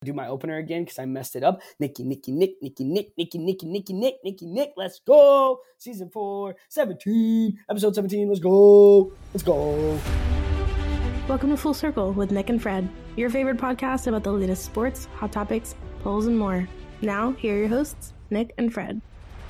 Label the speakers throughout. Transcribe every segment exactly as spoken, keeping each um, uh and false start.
Speaker 1: do my opener again because I messed it up. Nicky, Nicky, Nick, Nicky, Nick, Nicky, Nicky, Nicky, Nick, Nicky, Nick. Let's go. Season four, seventeen, episode seventeen. Let's go. Let's go.
Speaker 2: Welcome to Full Circle with Nick and Fred, your favorite podcast about the latest sports, hot topics, polls, and more. Now, here are your hosts, Nick and Fred.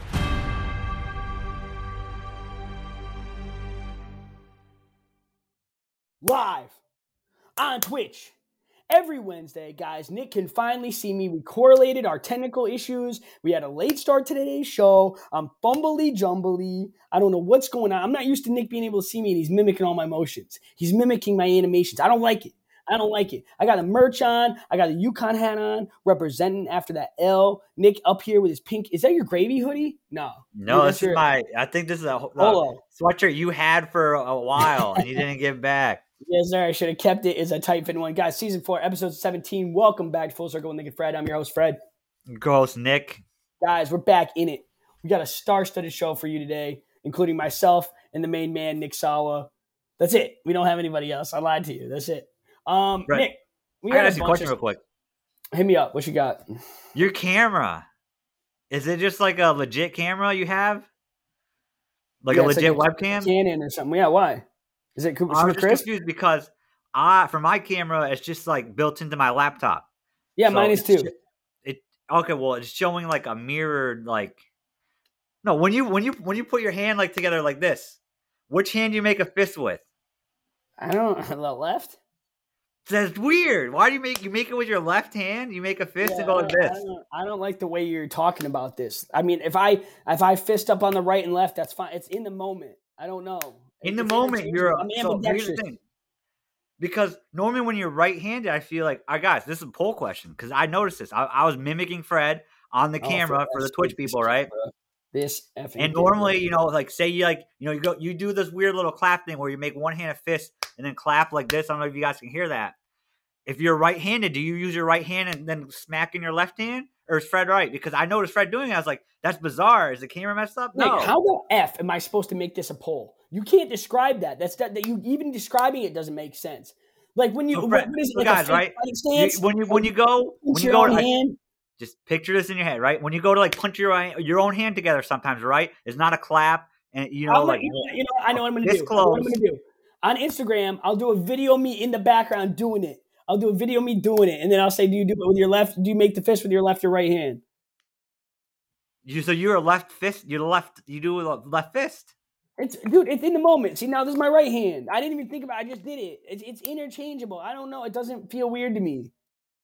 Speaker 1: Live on Twitch. Every Wednesday, guys, Nick can finally see me. We correlated our technical issues. We had a late start to today's show. I'm fumbly jumbly. I don't know what's going on. I'm not used to Nick being able to see me, and he's mimicking all my motions. He's mimicking my animations. I don't like it. I don't like it. I got a merch on. I got a UConn hat on, representing after that L. Nick up here with his pink. Is that your gravy hoodie? No.
Speaker 3: No, this your, is my, I think this is a, a sweatshirt you had for a while, and you didn't give back.
Speaker 1: Yes, sir. I should have kept it as a tight fit one. Guys, season four, episode seventeen. Welcome back to Full Circle with Nick and Fred. I'm your host, Fred.
Speaker 3: Co-host, Nick.
Speaker 1: Guys, we're back in it. We got a star-studded show for you today, including myself and the main man, Nick Sawa. That's it. We don't have anybody else. I lied to you. That's it. Um, right. Nick, we
Speaker 3: I got to ask you a question of... real quick.
Speaker 1: Hit me up. What you got?
Speaker 3: Your camera. Is it just like a legit camera you have? Like yeah, a legit like a webcam?
Speaker 1: Canon or something. Yeah, why? Is it
Speaker 3: Cooper? I was just confused because I, for my camera, it's just like built into my laptop.
Speaker 1: Yeah, so mine is too.
Speaker 3: It okay. Well, it's showing like a mirrored like. No, when you when you when you put your hand like together like this, which hand do you make a fist with?
Speaker 1: I don't. The left.
Speaker 3: That's weird. Why do you make you make it with your left hand? You make a fist yeah, and go like this.
Speaker 1: I don't, I don't like the way you're talking about this. I mean, if I if I fist up on the right and left, that's fine. It's in the moment. I don't know.
Speaker 3: In the moment, you're a, so here's the thing. Because normally when you're right-handed, I feel like, all right, guys, this is a poll question because I noticed this. I, I was mimicking Fred on the oh, camera for, for the Twitch people, right?
Speaker 1: This effing
Speaker 3: and normally, you know, like say you like, you know, you go, you do this weird little clap thing where you make one hand a fist and then clap like this. I don't know if you guys can hear that. If you're right-handed, do you use your right hand and then smack in your left hand? Or is Fred right? Because I noticed Fred doing it. I was like, that's bizarre. Is the camera messed up? No.
Speaker 1: Wait, how the F am I supposed to make this a poll? You can't describe that. That's that, that you even describing it doesn't make sense. Like when you,
Speaker 3: so Fred,
Speaker 1: what is it,
Speaker 3: like
Speaker 1: guys,
Speaker 3: right? You, when you when you go when you go to like, just picture this in your head, right? When you go to like punch your your own hand together, sometimes, right? It's not a clap, and you know,
Speaker 1: I'm
Speaker 3: like
Speaker 1: you know, you know, I know what I'm going to do. I know what I'm going to do on Instagram. I'll do a video of me in the background doing it. I'll do a video of me doing it, and then I'll say, "Do you do it with your left? Do you make the fist with your left or right hand?"
Speaker 3: You so you're a left fist. You're left. You do a left fist.
Speaker 1: It's dude. It's in the moment. See, now this is my right hand. I didn't even think about it. I just did it. It's it's interchangeable. I don't know. It doesn't feel weird to me.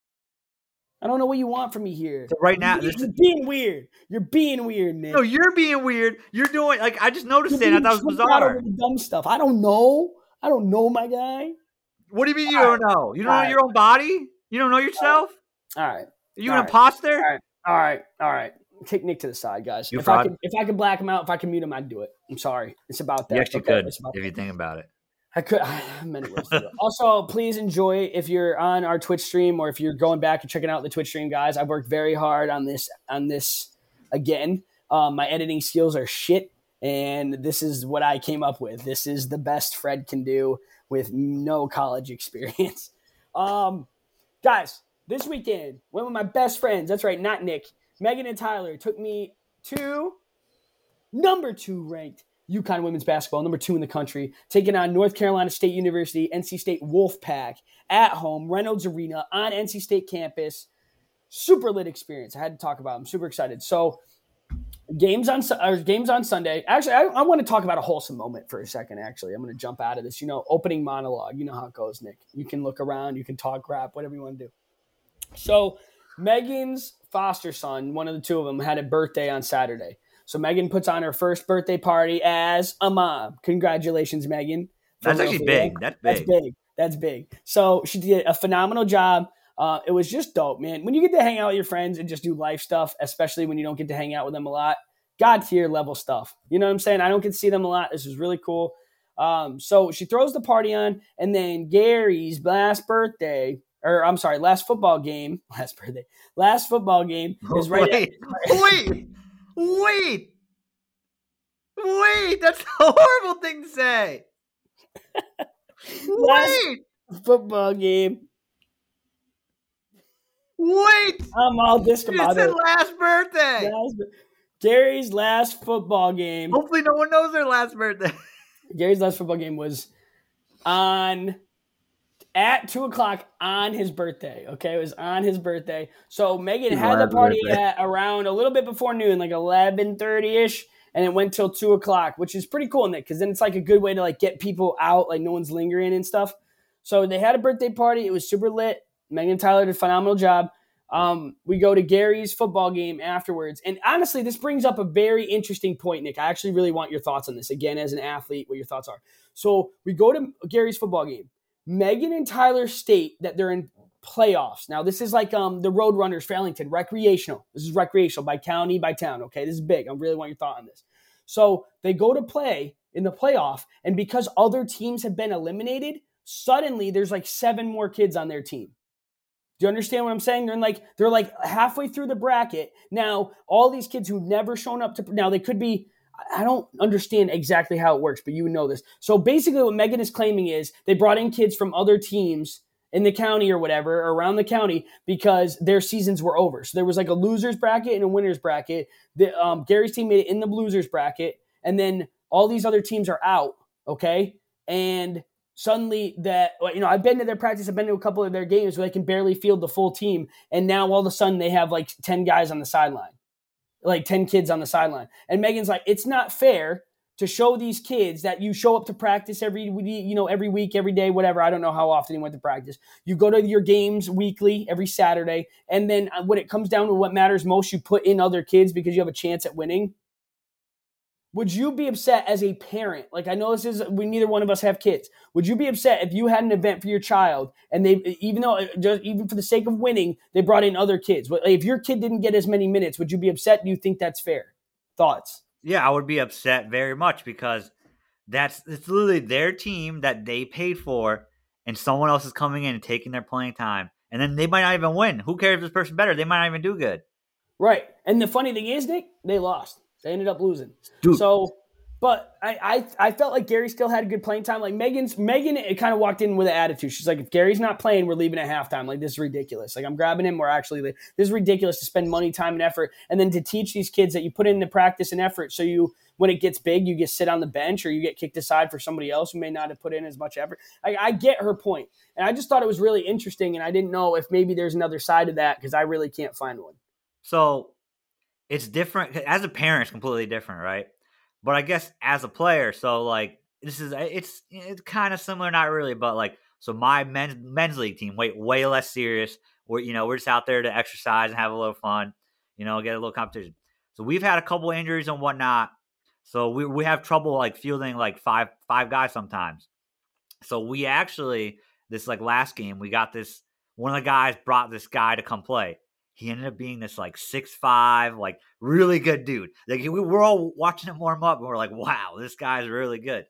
Speaker 1: I don't know what you want from me here.
Speaker 3: So right now,
Speaker 1: you're, you're being weird. You're being weird, Nick.
Speaker 3: No, you're being weird. You're doing like I just noticed it. I thought it was bizarre.
Speaker 1: Over the dumb stuff. I don't know. I don't know, my guy.
Speaker 3: What do you mean you All don't right. know? You don't All know right. your own body? You don't know yourself?
Speaker 1: All right.
Speaker 3: Are you
Speaker 1: All
Speaker 3: an
Speaker 1: right.
Speaker 3: imposter?
Speaker 1: All right. All right. All right. Take Nick to the side, guys.
Speaker 3: You
Speaker 1: if
Speaker 3: fraud.
Speaker 1: I could, if I could black him out, if I could mute him, I'd do it. I'm sorry. It's about that.
Speaker 3: You actually
Speaker 1: okay?
Speaker 3: could, if
Speaker 1: that.
Speaker 3: you think about it.
Speaker 1: I could. I have many ways to do it. Also, please enjoy if you're on our Twitch stream or if you're going back and checking out the Twitch stream, guys. I've worked very hard on this. On this again, um, my editing skills are shit, and this is what I came up with. This is the best Fred can do with no college experience. Um, guys, this weekend, one of my best friends. That's right, not Nick. Megan and Tyler took me to number two ranked UConn women's basketball, number two in the country, taking on North Carolina State University, N C State Wolfpack at home, Reynolds Arena on N C State campus. Super lit experience. I had to talk about it. I'm super excited. So games on or games on Sunday. Actually, I, I want to talk about a wholesome moment for a second, actually. I'm going to jump out of this. You know, opening monologue. You know how it goes, Nick. You can look around. You can talk crap, whatever you want to do. So Megan's foster son, one of the two of them, had a birthday on Saturday. So Megan puts on her first birthday party as a mom. Congratulations, Megan.
Speaker 3: That's actually big. That's big.
Speaker 1: That's big. That's big. So she did a phenomenal job. Uh, it was just dope, man. When you get to hang out with your friends and just do life stuff, especially when you don't get to hang out with them a lot, God tier level stuff. You know what I'm saying? I don't get to see them a lot. This is really cool. Um, so she throws the party on, and then Gary's last birthday, or I'm sorry, last football game, last birthday, last football game is right.
Speaker 3: Wait, at, wait, wait, wait. That's a horrible thing to say.
Speaker 1: Last
Speaker 3: Wait.
Speaker 1: football game
Speaker 3: Wait,
Speaker 1: I'm all
Speaker 3: it's his
Speaker 1: discombobulated.
Speaker 3: last birthday.
Speaker 1: Last- Gary's last football game.
Speaker 3: Hopefully, no one knows their last birthday.
Speaker 1: Gary's last football game was on at two o'clock on his birthday. Okay, it was on his birthday. So Megan
Speaker 3: His
Speaker 1: had the
Speaker 3: last
Speaker 1: party
Speaker 3: birthday.
Speaker 1: at around a little bit before noon, like eleven thirty ish, and it went till two o'clock, which is pretty cool, Nick, because then it's like a good way to like get people out, like no one's lingering and stuff. So they had a birthday party. It was super lit. Megan and Tyler did a phenomenal job. Um, we go to Gary's football game afterwards. And honestly, this brings up a very interesting point, Nick. I actually really want your thoughts on this. Again, as an athlete, what your thoughts are. So we go to Gary's football game. Megan and Tyler state that they're in playoffs. Now, this is like um, the Roadrunners for Ellington, recreational. This is recreational by county, by town, okay? This is big. I really want your thought on this. So they go to play in the playoff, and because other teams have been eliminated, suddenly there's like seven more kids on their team. Do you understand what I'm saying? They're in like they're like halfway through the bracket. Now, all these kids who've never shown up to now they could be I don't understand exactly how it works, but you would know this. So basically what Megan is claiming is they brought in kids from other teams in the county or whatever, or around the county, because their seasons were over. So there was like a loser's bracket and a winner's bracket. The, um, Gary's team made it in the loser's bracket, and then all these other teams are out, okay? And suddenly that, you know, I've been to their practice, I've been to a couple of their games where they can barely field the full team, and now all of a sudden they have like ten guys on the sideline, like ten kids on the sideline. And Megan's like, it's not fair to show these kids that you show up to practice every, you know, every week, every day, whatever. I don't know how often you went to practice. You go to your games weekly, every Saturday, and then when it comes down to what matters most, you put in other kids because you have a chance at winning. Would you be upset as a parent? Like, I know this is, we neither one of us have kids. Would you be upset if you had an event for your child and they, even though, just even for the sake of winning, they brought in other kids? If your kid didn't get as many minutes, would you be upset? Do you think that's fair? Thoughts?
Speaker 3: Yeah, I would be upset very much because that's it's literally their team that they paid for, and someone else is coming in and taking their playing time. And then they might not even win. Who cares if this person's better? They might not even do good.
Speaker 1: Right. And the funny thing is, Nick, they lost. They ended up losing.
Speaker 3: Dude.
Speaker 1: So, but I, I I felt like Gary still had a good playing time. Like Megan's Megan, it kind of walked in with an attitude. She's like, if Gary's not playing, we're leaving at halftime. Like, this is ridiculous. Like, I'm grabbing him. We're actually this is ridiculous to spend money, time, and effort, and then to teach these kids that you put into practice and effort. So you, when it gets big, you get sit on the bench or you get kicked aside for somebody else who may not have put in as much effort. I, I get her point, and I just thought it was really interesting, and I didn't know if maybe there's another side of that because I really can't find one.
Speaker 3: So it's different. As a parent, it's completely different, right? But I guess as a player, so like this is it's it's kind of similar, not really, but like so my men's men's league team, way way less serious. We're you know we're just out there to exercise and have a little fun, you know, get a little competition. So we've had a couple injuries and whatnot, so we we have trouble like fielding like five five guys sometimes. So we actually this like last game we got this one of the guys brought this guy to come play. He ended up being this like six five, like really good dude. Like we were all watching him warm up and we're like, wow, this guy's really good.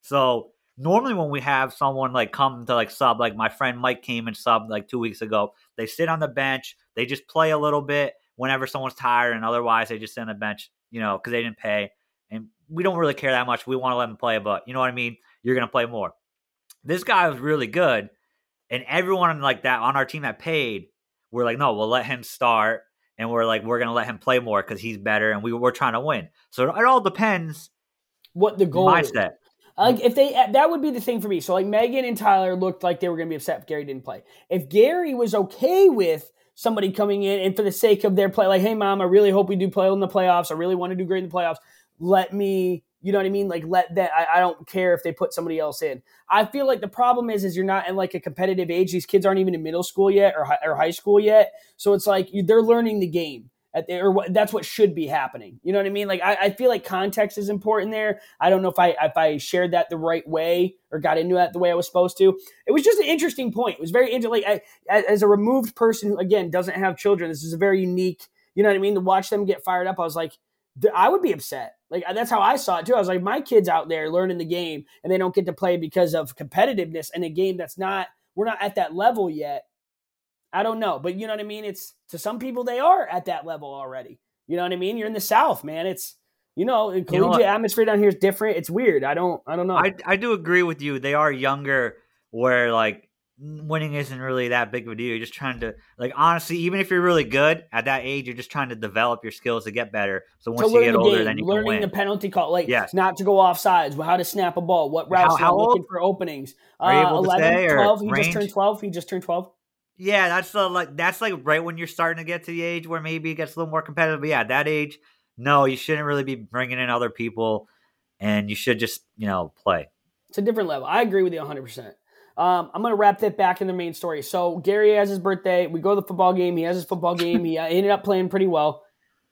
Speaker 3: So normally when we have someone like come to like sub, like my friend Mike came and subbed like two weeks ago, they sit on the bench. They just play a little bit whenever someone's tired, and otherwise they just sit on the bench, you know, because they didn't pay. And we don't really care that much. We want to let them play, but you know what I mean? You're going to play more. This guy was really good. And everyone like that on our team that paid, we're like, no, we'll let him start, and we're like, we're going to let him play more because he's better, and we, we're trying to win. So it all depends
Speaker 1: what the goal
Speaker 3: mindset.
Speaker 1: Is. Like if they, that would be the thing for me. So like Megan and Tyler looked like they were going to be upset if Gary didn't play. If Gary was okay with somebody coming in and for the sake of their play, like, hey, mom, I really hope we do play in the playoffs. I really want to do great in the playoffs. Let me, you know what I mean? Like let that, I, I don't care if they put somebody else in. I feel like the problem is, is you're not in like a competitive age. These kids aren't even in middle school yet or, or high school yet. So it's like you, they're learning the game. At the, or what, that's what should be happening. You know what I mean? Like I, I feel like context is important there. I don't know if I if I shared that the right way or got into that the way I was supposed to. It was just an interesting point. It was very interesting. Like I, as a removed person who again doesn't have children, this is a very unique. You know what I mean? To watch them get fired up, I was like, I would be upset. Like that's how I saw it too. I was like, my kid's out there learning the game, and they don't get to play because of competitiveness in a game that's not. We're not at that level yet. I don't know, but you know what I mean? It's to some people, they are at that level already. You know what I mean? You're in the South, man. It's, you know, the collegiate you know atmosphere down here is different. It's weird. I don't, I don't know.
Speaker 3: I, I do agree with you. They are younger where like winning isn't really that big of a deal. You're just trying to, like, honestly, even if you're really good at that age, you're just trying to develop your skills to get better. So once you get
Speaker 1: the
Speaker 3: older,
Speaker 1: game,
Speaker 3: then you
Speaker 1: learning
Speaker 3: can win.
Speaker 1: the penalty call, like
Speaker 3: yes.
Speaker 1: not to go off sides, how to snap a ball, what routes,
Speaker 3: how, how
Speaker 1: looking for openings.
Speaker 3: Are you able
Speaker 1: uh, eleven,
Speaker 3: to say, or
Speaker 1: twelve, he
Speaker 3: range?
Speaker 1: just turned twelve. He just turned twelve.
Speaker 3: Yeah, that's the, like that's like right when you're starting to get to the age where maybe it gets a little more competitive. But yeah, at that age, no, you shouldn't really be bringing in other people, and you should just, you know, play.
Speaker 1: It's a different level. I agree with you one hundred percent. Um, I'm going to wrap that back in the main story. So Gary has his birthday. We go to the football game. He has his football game. He uh, ended up playing pretty well.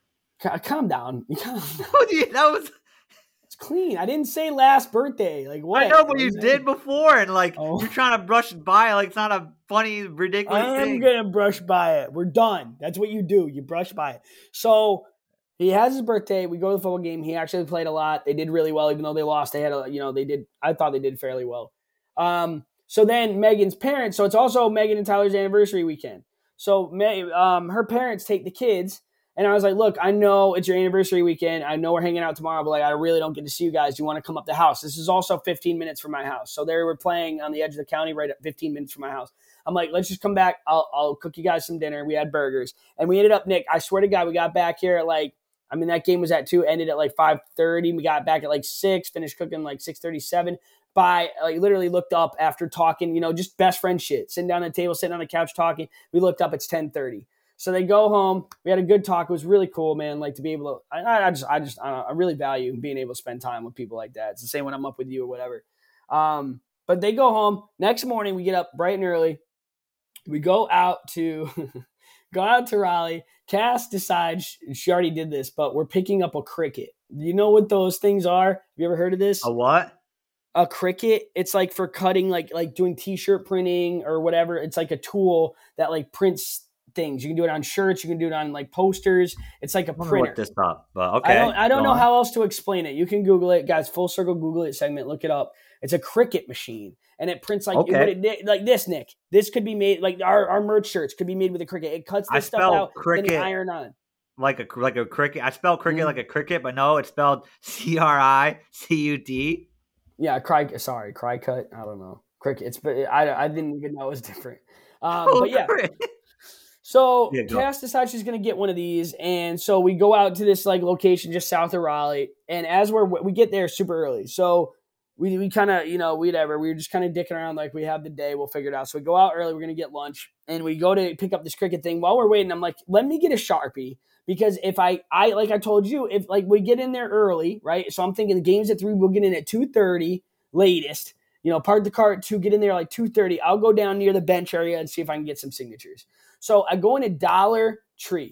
Speaker 1: C- calm down. Calm down.
Speaker 3: That was
Speaker 1: it's clean. I didn't say last birthday. Like what?
Speaker 3: I know, but you did before, and like
Speaker 1: oh.
Speaker 3: you're trying to brush by. Like it's not a funny, ridiculous
Speaker 1: I am
Speaker 3: thing.
Speaker 1: going to brush by it. We're done. That's what you do. You brush by it. So he has his birthday. We go to the football game. He actually played a lot. They did really well, even though they lost. They had a, you know, they did. I thought they did fairly well. Um, So then Megan's parents, so it's also Megan and Tyler's anniversary weekend. So um, her parents take the kids, and I was like, look, I know it's your anniversary weekend. I know we're hanging out tomorrow, but like I really don't get to see you guys. Do you want to come up the house? This is also fifteen minutes from my house. So they were playing on the edge of the county right at fifteen minutes from my house. I'm like, let's just come back. I'll, I'll cook you guys some dinner. We had burgers. And we ended up, Nick, I swear to God, we got back here at like, I mean, that game was at two, ended at like five thirty. We got back at like six, finished cooking like six thirty-seven. By like literally looked up after talking, you know, just best friend shit, sitting down at the table, sitting on the couch talking. We looked up, it's ten thirty. So they go home. We had a good talk. It was really cool, man. Like to be able to, I, I just, I just, I, I really value being able to spend time with people like that. It's the same when I'm up with you or whatever. Um, but they go home. Next morning, we get up bright and early. We go out to, go out to Raleigh. Cass decides, she already did this, but we're picking up a Cricut. Do you know what those things are? Have you ever heard of this?
Speaker 3: A what?
Speaker 1: A Cricut. It's like for cutting, like like doing t-shirt printing or whatever. It's like a tool that like prints things. You can do it on shirts. You can do it on like posters. It's like a
Speaker 3: I'm
Speaker 1: printer.
Speaker 3: Look this up, but okay.
Speaker 1: I don't, I don't know
Speaker 3: on.
Speaker 1: how else to explain it. You can Google it, guys. Full Circle Google it segment. Look it up. It's a Cricut machine, and it prints like
Speaker 3: okay.
Speaker 1: it, it, like this. Nick, this could be made like our, our merch shirts could be made with a Cricut. It cuts this
Speaker 3: I
Speaker 1: stuff out,
Speaker 3: Cricut.
Speaker 1: then you iron on.
Speaker 3: Like a like a cricket. I spell cricket
Speaker 1: Mm.
Speaker 3: like a cricket, but no, it's spelled C R I C U D.
Speaker 1: Yeah, cry. Sorry, cry cut. I don't know. Cricket. It's but I, I didn't even know it was different. Um,
Speaker 3: Oh,
Speaker 1: but yeah.
Speaker 3: great.
Speaker 1: So
Speaker 3: Yeah, go.
Speaker 1: Cass decides she's gonna get one of these, and so we go out to this like location just south of Raleigh. And as we're we get there super early, so we we kind of you know whatever we were just kind of dicking around like we have the day, we'll figure it out. So we go out early. We're gonna get lunch, and we go to pick up this Cricut thing. While we're waiting, I'm like, let me get a Sharpie. Because if I, I like I told you, if like we get in there early, right? So I'm thinking the game's at three, we'll get in at two thirty latest. You know, park the car at two, get in there like two thirty. I'll go down near the bench area and see if I can get some signatures. So I go in a Dollar Tree.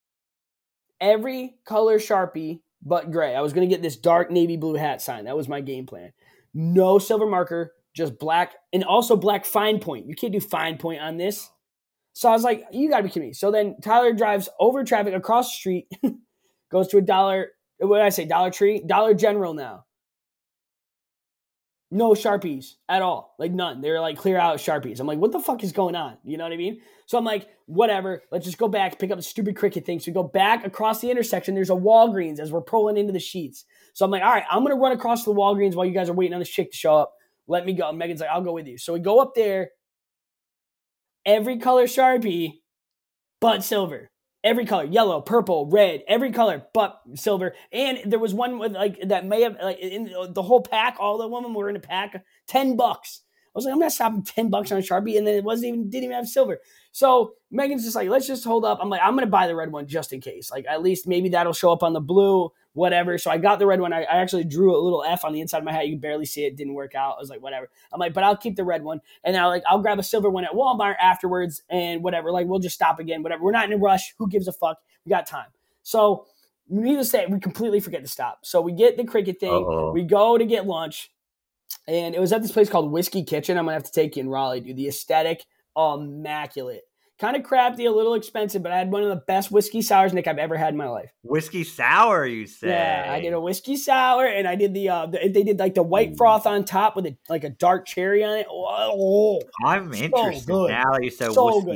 Speaker 1: Every color Sharpie but gray. I was going to get this dark navy blue hat sign. That was my game plan. No silver marker, just black, and also black fine point. You can't do fine point on this. So I was like, you got to be kidding me. So then Tyler drives over traffic across the street, goes to a Dollar, what did I say, Dollar Tree? Dollar General now. No Sharpies at all. Like none. They're like clear out Sharpies. I'm like, what the fuck is going on? You know what I mean? So I'm like, whatever. Let's just go back, pick up the stupid Cricut thing. So we go back across the intersection. There's a Walgreens as we're pulling into the sheets. So I'm like, all right, I'm going to run across the Walgreens while you guys are waiting on this chick to show up. Let me go. And Megan's like, I'll go with you. So we go up there. Every color Sharpie, but silver. Every color, yellow, purple, red, every color, but silver. And there was one with like that may have like in the whole pack. All the women were in a pack, ten bucks. I was like, I'm not stopping ten bucks on a Sharpie, and then it wasn't even didn't even have silver. So Megan's just like, let's just hold up. I'm like, I'm gonna buy the red one just in case. Like at least maybe that'll show up on the blue, whatever. So I got the red one. I, I actually drew a little F on the inside of my hat. You can barely see it. Didn't work out. I was like, whatever. I'm like, but I'll keep the red one, and now like I'll grab a silver one at Walmart afterwards, and whatever. Like we'll just stop again, whatever. We're not in a rush. Who gives a fuck? We got time. So needless to say, we completely forget to stop. So we get the Cricut thing.
Speaker 3: Uh-oh.
Speaker 1: We go to get lunch. And it was at this place called Whiskey Kitchen. I'm going to have to take you in Raleigh, dude. The aesthetic, immaculate. Kind of crafty, a little expensive, but I had one of the best whiskey sours, Nick, I've ever had in my life.
Speaker 3: Whiskey sour, you say?
Speaker 1: Yeah, I did a whiskey sour, and I did the, uh, the they did like the white froth on top with a, like a dark cherry on it. Oh,
Speaker 3: I'm
Speaker 1: so
Speaker 3: interested
Speaker 1: good.
Speaker 3: now that you said
Speaker 1: so
Speaker 3: whiskey.
Speaker 1: good.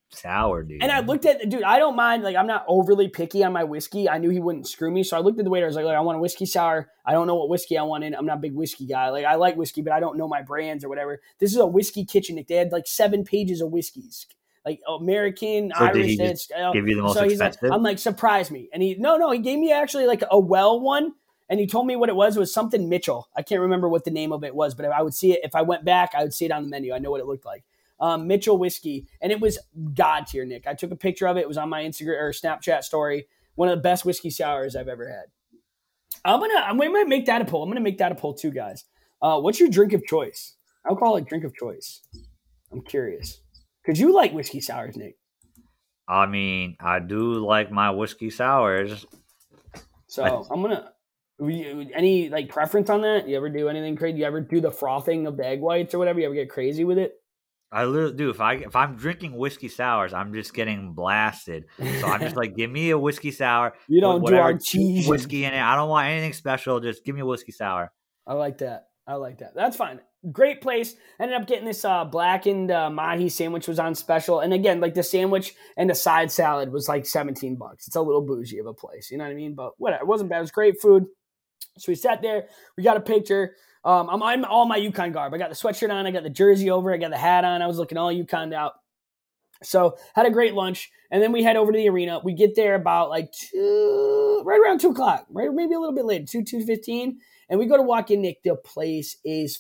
Speaker 3: Sour, dude.
Speaker 1: And I looked at, dude, I don't mind. Like, I'm not overly picky on my whiskey. I knew he wouldn't screw me. So I looked at the waiter. I was like, I want a whiskey sour. I don't know what whiskey I want in. I'm not a big whiskey guy. Like, I like whiskey, but I don't know my brands or whatever. This is a whiskey kitchen. They had like seven pages of whiskeys, like American,
Speaker 3: So did
Speaker 1: Irish.
Speaker 3: he
Speaker 1: they had-
Speaker 3: just
Speaker 1: uh,
Speaker 3: give you the most
Speaker 1: so he's like,
Speaker 3: expensive?
Speaker 1: I'm like, surprise me. And he, no, no, he gave me actually like a well one. And he told me what it was. It was something Mitchell. I can't remember what the name of it was, but if I would see it, if I went back, I would see it on the menu. I know what it looked like. Um, Mitchell whiskey, and it was god tier, Nick. I took a picture of it. It was on my Instagram or Snapchat story. One of the best whiskey sours I've ever had. I'm gonna, I'm gonna make that a poll. I'm gonna make that a poll too, guys. Uh, what's your drink of choice? Alcoholic drink of choice. I'm curious because you like whiskey sours, Nick.
Speaker 3: I mean, I do like my whiskey sours.
Speaker 1: So
Speaker 3: I-
Speaker 1: I'm gonna. Any like preference on that? You ever do anything crazy? You ever do the frothing of the egg whites or whatever? You ever get crazy with it?
Speaker 3: I literally do. If I if I'm drinking whiskey sours, I'm just getting blasted. So I'm just like, give me a whiskey sour.
Speaker 1: You don't
Speaker 3: with
Speaker 1: do
Speaker 3: whatever
Speaker 1: our cheese.
Speaker 3: whiskey in it. I don't want anything special. Just give me a whiskey sour.
Speaker 1: I like that. I like that. That's fine. Great place. Ended up getting this uh, blackened uh, mahi sandwich was on special. And again, like the sandwich and the side salad was like seventeen bucks. It's a little bougie of a place. You know what I mean? But whatever. It wasn't bad. It was great food. So we sat there. We got a picture. Um, I'm in all my UConn garb. I got the sweatshirt on. I got the jersey over. I got the hat on. I was looking all UConned out. So had a great lunch. And then we head over to the arena. We get there about like two, right around two o'clock, right? Maybe a little bit later, two, two fifteen. And we go to walk in, Nick. The place is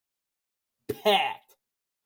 Speaker 1: packed.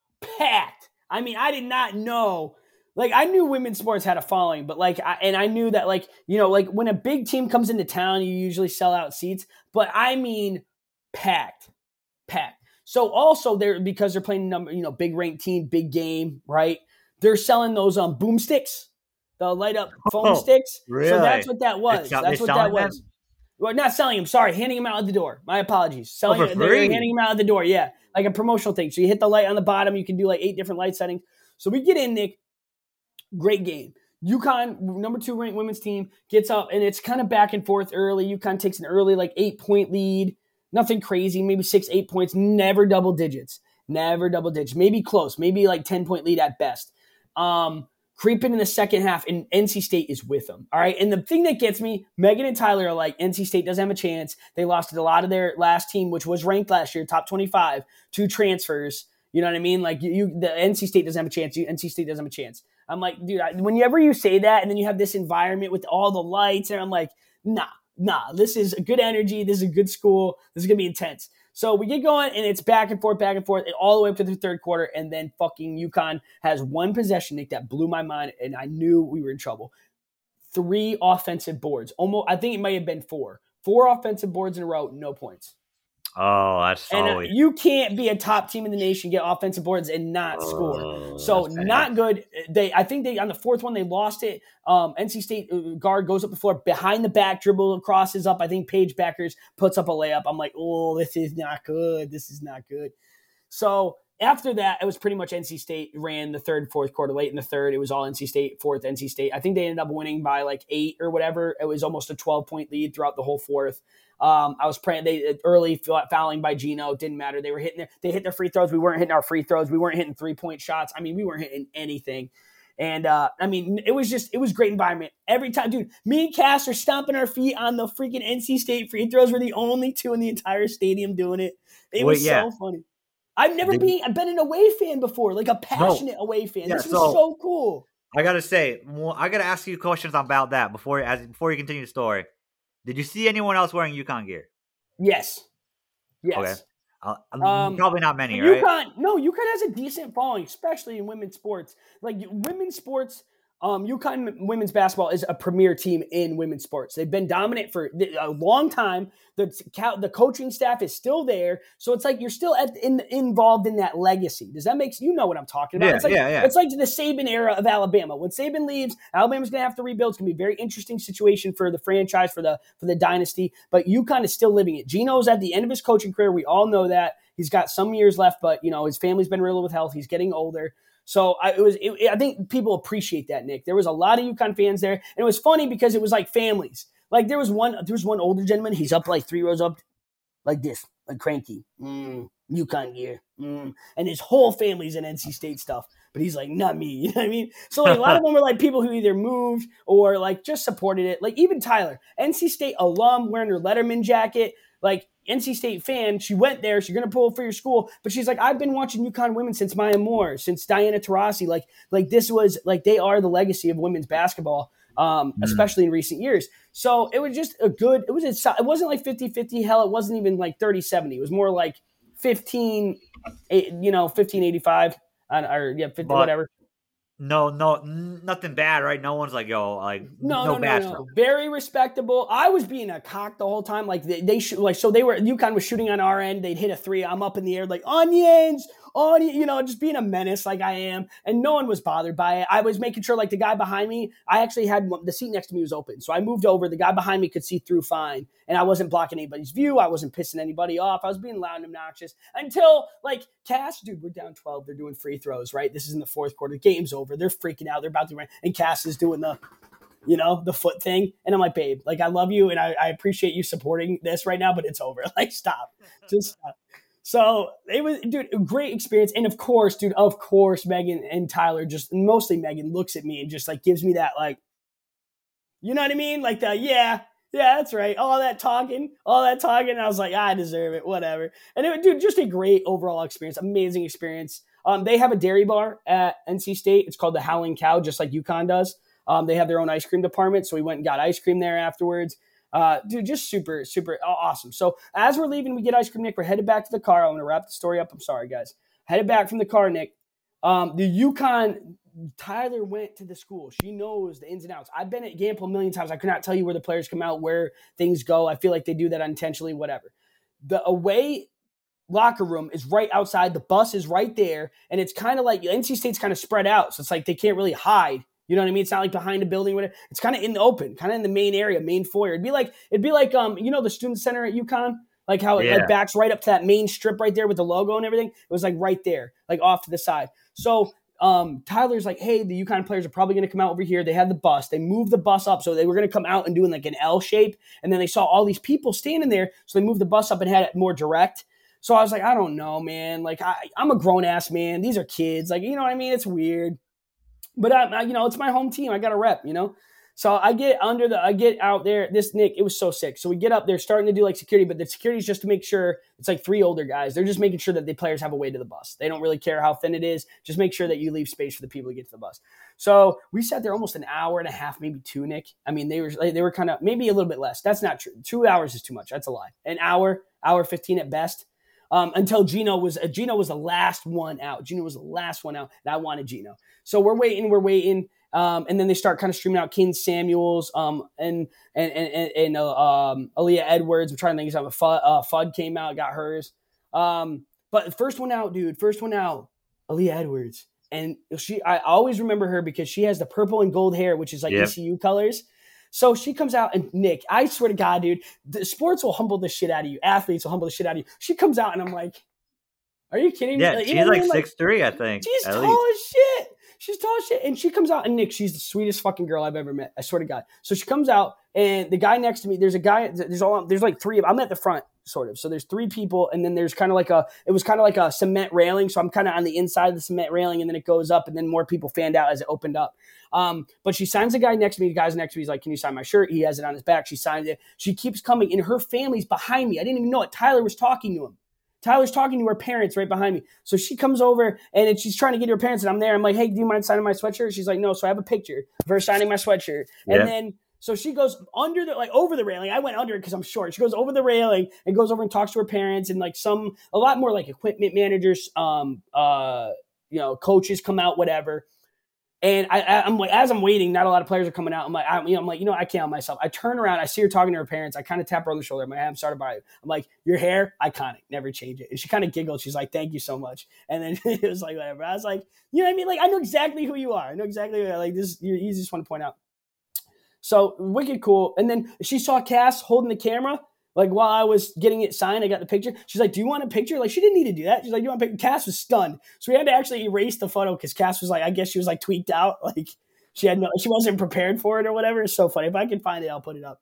Speaker 1: Packed. I mean, I did not know. Like, I knew women's sports had a following, but like, I, and I knew that, like, you know, like when a big team comes into town, you usually sell out seats. But I mean, packed, packed. So also they're because they're playing number, you know, big ranked team, big game, right? They're selling those um boomsticks, the light up foam
Speaker 3: Oh,
Speaker 1: sticks.
Speaker 3: really?
Speaker 1: So that's what that was.
Speaker 3: It's sell-
Speaker 1: That's
Speaker 3: they're
Speaker 1: what that
Speaker 3: selling
Speaker 1: was.
Speaker 3: them?
Speaker 1: Well, not selling them. Sorry, handing them out at the door. My apologies. Selling
Speaker 3: Oh, for
Speaker 1: they're
Speaker 3: free?
Speaker 1: handing them out at the door. Yeah, like a promotional thing. So you hit the light on the bottom. You can do like eight different light settings. So we get in, Nick. Great game. UConn, number two ranked women's team, gets up, and it's kind of back and forth early. UConn takes an early, like, eight-point lead. Nothing crazy, maybe six, eight points. Never double digits. Never double digits. Maybe close. Maybe, like, ten-point lead at best. Um, creeping in the second half, and N C State is with them. All right? And the thing that gets me, Megan and Tyler are like, N C State doesn't have a chance. They lost a lot of their last team, which was ranked last year, top twenty-five, two transfers. You know what I mean? Like, you, you the N C State doesn't have a chance. You, N C State doesn't have a chance. I'm like, dude, I, whenever you say that and then you have this environment with all the lights, and I'm like, nah, nah, this is a good energy. This is a good school. This is going to be intense. So we get going, and it's back and forth, back and forth, and all the way up to the third quarter, and then fucking UConn has one possession, Nick, that blew my mind, and I knew we were in trouble. Three offensive boards. Almost, I think it might have been four. Four offensive boards in a row, no points.
Speaker 3: Oh, that's
Speaker 1: And uh,
Speaker 3: always.
Speaker 1: you can't be a top team in the nation, get offensive boards, and not score.
Speaker 3: Oh,
Speaker 1: So
Speaker 3: that's bad.
Speaker 1: not good. They, I think they on the fourth one they lost it. Um, N C State guard goes up the floor behind the back, dribble crosses up. I think Paige Beckers puts up a layup. I'm like, oh, this is not good. This is not good. So after that, it was pretty much N C State ran the third, fourth quarter. Late in the third, it was all N C State. Fourth, N C State. I think they ended up winning by like eight or whatever. It was almost a twelve point lead throughout the whole fourth. Um, I was praying they early fouling by Gino. Didn't matter. They were hitting their, they hit their free throws. We weren't hitting our free throws. We weren't hitting three point shots. I mean, we weren't hitting anything. And uh, I mean, it was just, it was great environment. Every time, dude, me and Cass are stomping our feet on the freaking N C State free throws. We're the only two in the entire stadium doing it. It
Speaker 3: Wait,
Speaker 1: was
Speaker 3: yeah.
Speaker 1: so funny. I've never
Speaker 3: Did-
Speaker 1: been, I've been an away fan before, like a passionate away fan.
Speaker 3: Yeah,
Speaker 1: this was
Speaker 3: so-
Speaker 1: so cool.
Speaker 3: I gotta say, well, I gotta ask you questions about that before as before you continue the story. Did you see anyone else wearing UConn gear?
Speaker 1: Yes. Yes.
Speaker 3: Okay. Uh,
Speaker 1: Um,
Speaker 3: probably not many, right?
Speaker 1: UConn, no, UConn has a decent following, especially in women's sports. Like women's sports, um, UConn women's basketball is a premier team in women's sports. They've been dominant for a long time. The the coaching staff is still there, so it's like you're still at, in, involved in that legacy. Does that make you know what I'm talking about?
Speaker 3: Yeah,
Speaker 1: it's like,
Speaker 3: yeah, yeah.
Speaker 1: It's like the Saban era of Alabama. When Saban leaves, Alabama's going to have to rebuild. It's going to be a very interesting situation for the franchise, for the for the dynasty. But UConn is still living it. Gino's at the end of his coaching career. We all know that. He's got some years left, but you know his family's been riddled with health. He's getting older. So I, it was. It, I think people appreciate that, Nick. There was a lot of UConn fans there, and it was funny because it was like families. Like there was one. There was one older gentleman. He's up like three rows up, like this, like cranky. Mm, UConn gear, mm. And his whole family's in N C State stuff. but he's like, not me. You know what I mean? So like a lot of them were like people who either moved or like just supported it. Like even Tyler, N C State alum wearing her Letterman jacket, like N C State fan. She went there. She's going to pull for your school. But she's like, I've been watching UConn women since Maya Moore, since Diana Taurasi. Like, like this was like, they are the legacy of women's basketball, um, mm. especially in recent years. So it was just a good, it was, a, it wasn't like fifty-fifty. Hell, it wasn't even like thirty seventy. It was more like fifteen, you know, fifteen eighty-five. Or yeah, fifty,
Speaker 3: but,
Speaker 1: whatever.
Speaker 3: No, no, n- nothing bad, right? No one's like, yo, like
Speaker 1: no,
Speaker 3: no,
Speaker 1: no,
Speaker 3: bad
Speaker 1: no, no.
Speaker 3: stuff.
Speaker 1: Very respectable. I was being a cock the whole time. Like they, they shoot, like so they were. UConn was shooting on our end. They'd hit a three. I'm up in the air like onions, onion. You know, just being a menace like I am, and no one was bothered by it. I was making sure like the guy behind me. I actually had the seat next to me was open, so I moved over. The guy behind me could see through fine, and I wasn't blocking anybody's view. I wasn't pissing anybody off. I was being loud and obnoxious until like Cass, dude, we're down twelve. They're doing free throws, right? This is in the fourth quarter. Game's over. They're freaking out. They're about to run, and Cass is doing the, you know, the foot thing. And I'm like, babe, like I love you, and I, I appreciate you supporting this right now, but it's over. Like, stop, just stop. So it was, dude, a great experience. And of course, dude, of course, Megan and Tyler, just mostly Megan, looks at me and just like gives me that, like, you know what I mean? Like the, yeah, yeah, that's right. All that talking, all that talking. And I was like, I deserve it, whatever. And it, dude, just a great overall experience, amazing experience. Um, they have a dairy bar at N C State. It's called the Howling Cow, just like UConn does. Um, they have their own ice cream department. So we went and got ice cream there afterwards. Uh, dude, just super, super awesome. So as we're leaving, we get ice cream, Nick. We're headed back to the car. I'm going to wrap the story up. I'm sorry, guys. Headed back from the car, Nick. Um, the UConn, Tyler went to the school. She knows the ins and outs. I've been at Gamble a million times. I could not tell you where the players come out, where things go. I feel like they do that unintentionally, whatever. The away locker room is right outside. The bus is right there. And it's kind of like N C State's kind of spread out. So it's like they can't really hide. You know what I mean? It's not like behind a building. Whatever. It's kind of in the open, kind of in the main area, main foyer. It'd be like, it'd be like, um, you know, the student center at UConn, like how it
Speaker 3: yeah.
Speaker 1: like backs right up to that main strip right there with the logo and everything. It was like right there, like off to the side. So um, Tyler's like, hey, the UConn players are probably going to come out over here. They had the bus. They moved the bus up. So they were going to come out and doing like an L shape. And then they saw all these people standing there. So they moved the bus up and had it more direct. So I was like, I don't know, man. Like I, I'm a grown ass man. These are kids. Like, you know what I mean? It's weird. But, I, you know, it's my home team. I got a rep, you know. So I get under the, I get out there. This, Nick, it was so sick. So we get up there starting to do like security, but the security is just to make sure it's like three older guys. They're just making sure that the players have a way to the bus. They don't really care how thin it is. Just make sure that you leave space for the people to get to the bus. So we sat there almost an hour and a half, maybe two, Nick. I mean, they were, they were kind of maybe a little bit less. That's not true. Two hours is too much. That's a lie. An hour, hour fifteen at best. Um, until Gino was uh, Gino was the last one out. Gino was the last one out, and I wanted Gino. So we're waiting, we're waiting. Um, and then they start kind of streaming out Ken Samuels um, and and and, and uh, um, Aaliyah Edwards. I'm trying to think of something. Fudd, uh, Fudd came out, got hers. Um, but the first one out, dude, first one out, Aaliyah Edwards. And she, I always remember her because she has the purple and gold hair, which is like yep. E C U colors. So she comes out, and Nick, I swear to God, dude, the sports will humble the shit out of you. Athletes will humble the shit out of you. She comes out, and I'm like, are you kidding
Speaker 3: yeah,
Speaker 1: me? Like,
Speaker 3: she's
Speaker 1: you know
Speaker 3: like
Speaker 1: I mean?
Speaker 3: six three, I think.
Speaker 1: She's tall
Speaker 3: least.
Speaker 1: as shit. She's tall as shit. And she comes out, and Nick, she's the sweetest fucking girl I've ever met. I swear to God. So she comes out, and the guy next to me, there's a guy, there's all, there's like three of I'm at the front, sort of. So there's three people, and then there's kind of like a, it was kind of like a cement railing. So I'm kind of on the inside of the cement railing, and then it goes up, and then more people fanned out as it opened up. Um, but she signs the guy next to me. The guy's next to me. He's like, can you sign my shirt? He has it on his back. She signs it. She keeps coming, and her family's behind me. I didn't even know it. Tyler was talking to him. Tyler's talking to her parents right behind me. So she comes over, and she's trying to get to her parents, and I'm there. I'm like, hey, do you mind signing my sweatshirt? She's like, no. So I have a picture of her signing my sweatshirt. Yeah. And then so she goes under the, like over the railing. I went under it because I'm short. She goes over the railing and goes over and talks to her parents, and like some, a lot more like equipment managers, um, uh, you know, coaches come out, whatever. And I, I, I'm like, as I'm waiting, not a lot of players are coming out. I'm like, I, you know, I'm like, you know, I can't help myself. I turn around, I see her talking to her parents. I kind of tap her on the shoulder. I'm like, I'm sorry about it. I'm like, your hair, iconic, never change it. And she kind of giggled. She's like, thank you so much. And then it was like, whatever. I was like, you know what I mean? Like, I know exactly who you are. I know exactly who you are. Like, this, you, you just want to point out. So wicked cool. And then she saw Cass holding the camera. Like while I was getting it signed, I got the picture. She's like, do you want a picture? Like she didn't need to do that. She's like, do you want a picture? Cass was stunned. So we had to actually erase the photo because Cass was like, I guess she was like tweaked out. Like she had no, she wasn't prepared for it or whatever. It's so funny. If I can find it, I'll put it up.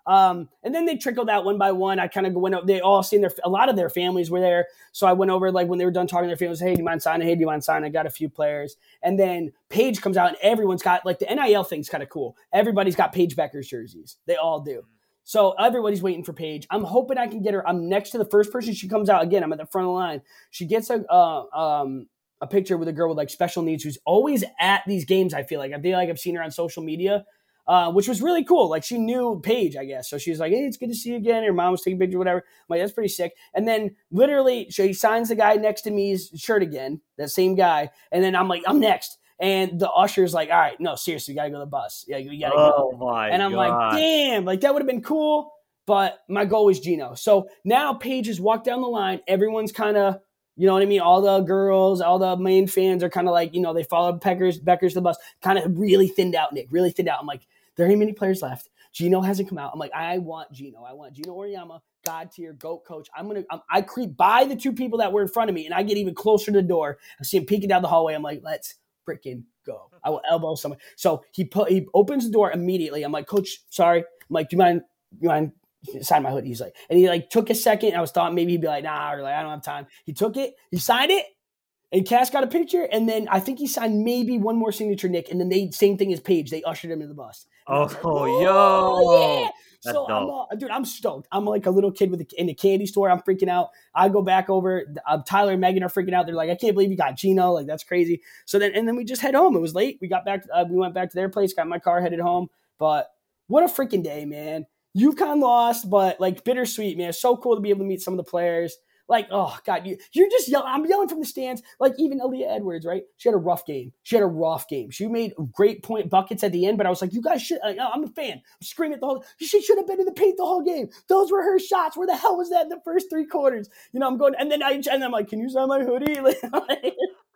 Speaker 1: Um, and then they trickled out one by one. I kind of went up. They all seen their, a lot of their families were there. So I went over, like, when they were done talking to their families, hey, do you mind signing? Hey, do you mind signing? I got a few players. And then Paige comes out and everyone's got, like, the N I L thing's kind of cool. Everybody's got Paige Becker's jerseys. They all do. So everybody's waiting for Paige. I'm hoping I can get her. I'm next to the first person. She comes out again. I'm at the front of the line. She gets a, uh, um, a picture with a girl with, like, special needs who's always at these games. I feel like, I feel like I've seen her on social media. Uh, which was really cool. Like, she knew Paige, I guess. So she was like, hey, it's good to see you again. Her mom was taking a picture, whatever. I'm like, that's pretty sick. And then literally she signs the guy next to me's shirt again, that same guy. And then I'm like, I'm next. And the usher's like, all right, no, seriously, we got to go to the bus. Yeah, we got to
Speaker 3: oh
Speaker 1: go.
Speaker 3: My
Speaker 1: and I'm
Speaker 3: God.
Speaker 1: like, damn, like that would have been cool. But my goal was Gino. So now Paige has walked down the line. Everyone's kind of, you know what I mean? All the girls, all the main fans are kind of like, you know, they followed Becker's, Becker's to the bus, kind of really thinned out, Nick, really thinned out. I'm like, there ain't many players left. Gino hasn't come out. I'm like, I want Gino. I want Gino Auriemma, God tier, GOAT coach. I'm going to, I creep by the two people that were in front of me and I get even closer to the door. I see him peeking down the hallway. I'm like, let's freaking go. I will elbow someone. So he put, he opens the door immediately. I'm like, coach, sorry. I'm like, do you mind, do you mind sign my hoodie? He's like, and he like took a second. I was thought maybe he'd be like, nah, or like, I don't have time. He took it, he signed it. And Cass got a picture, and then I think he signed maybe one more signature, Nick, and then they same thing as Paige. They ushered him to the bus.
Speaker 3: Oh,
Speaker 1: like,
Speaker 3: oh, yo.
Speaker 1: Yeah.
Speaker 3: That's
Speaker 1: so
Speaker 3: dope.
Speaker 1: I'm all, dude, I'm stoked. I'm like a little kid with a, in a candy store. I'm freaking out. I go back over. Uh, Tyler and Megan are freaking out. They're like, I can't believe you got Gino. Like, that's crazy. So then, and then we just head home. It was late. We got back. Uh, we went back to their place, got my car, headed home. But what a freaking day, man. UConn lost, but like bittersweet, man. It's so cool to be able to meet some of the players. Like, oh, God, you, you're just yelling. I'm yelling from the stands. Like, even Aaliyah Edwards, right? She had a rough game. She had a rough game. She made great point buckets at the end, but I was like, you guys should. Like, I'm a fan. I'm screaming at the whole. She should have been in the paint the whole game. Those were her shots. Where the hell was that in the first three quarters? You know, I'm going, and then I, and I'm like, can you sign my hoodie? Like,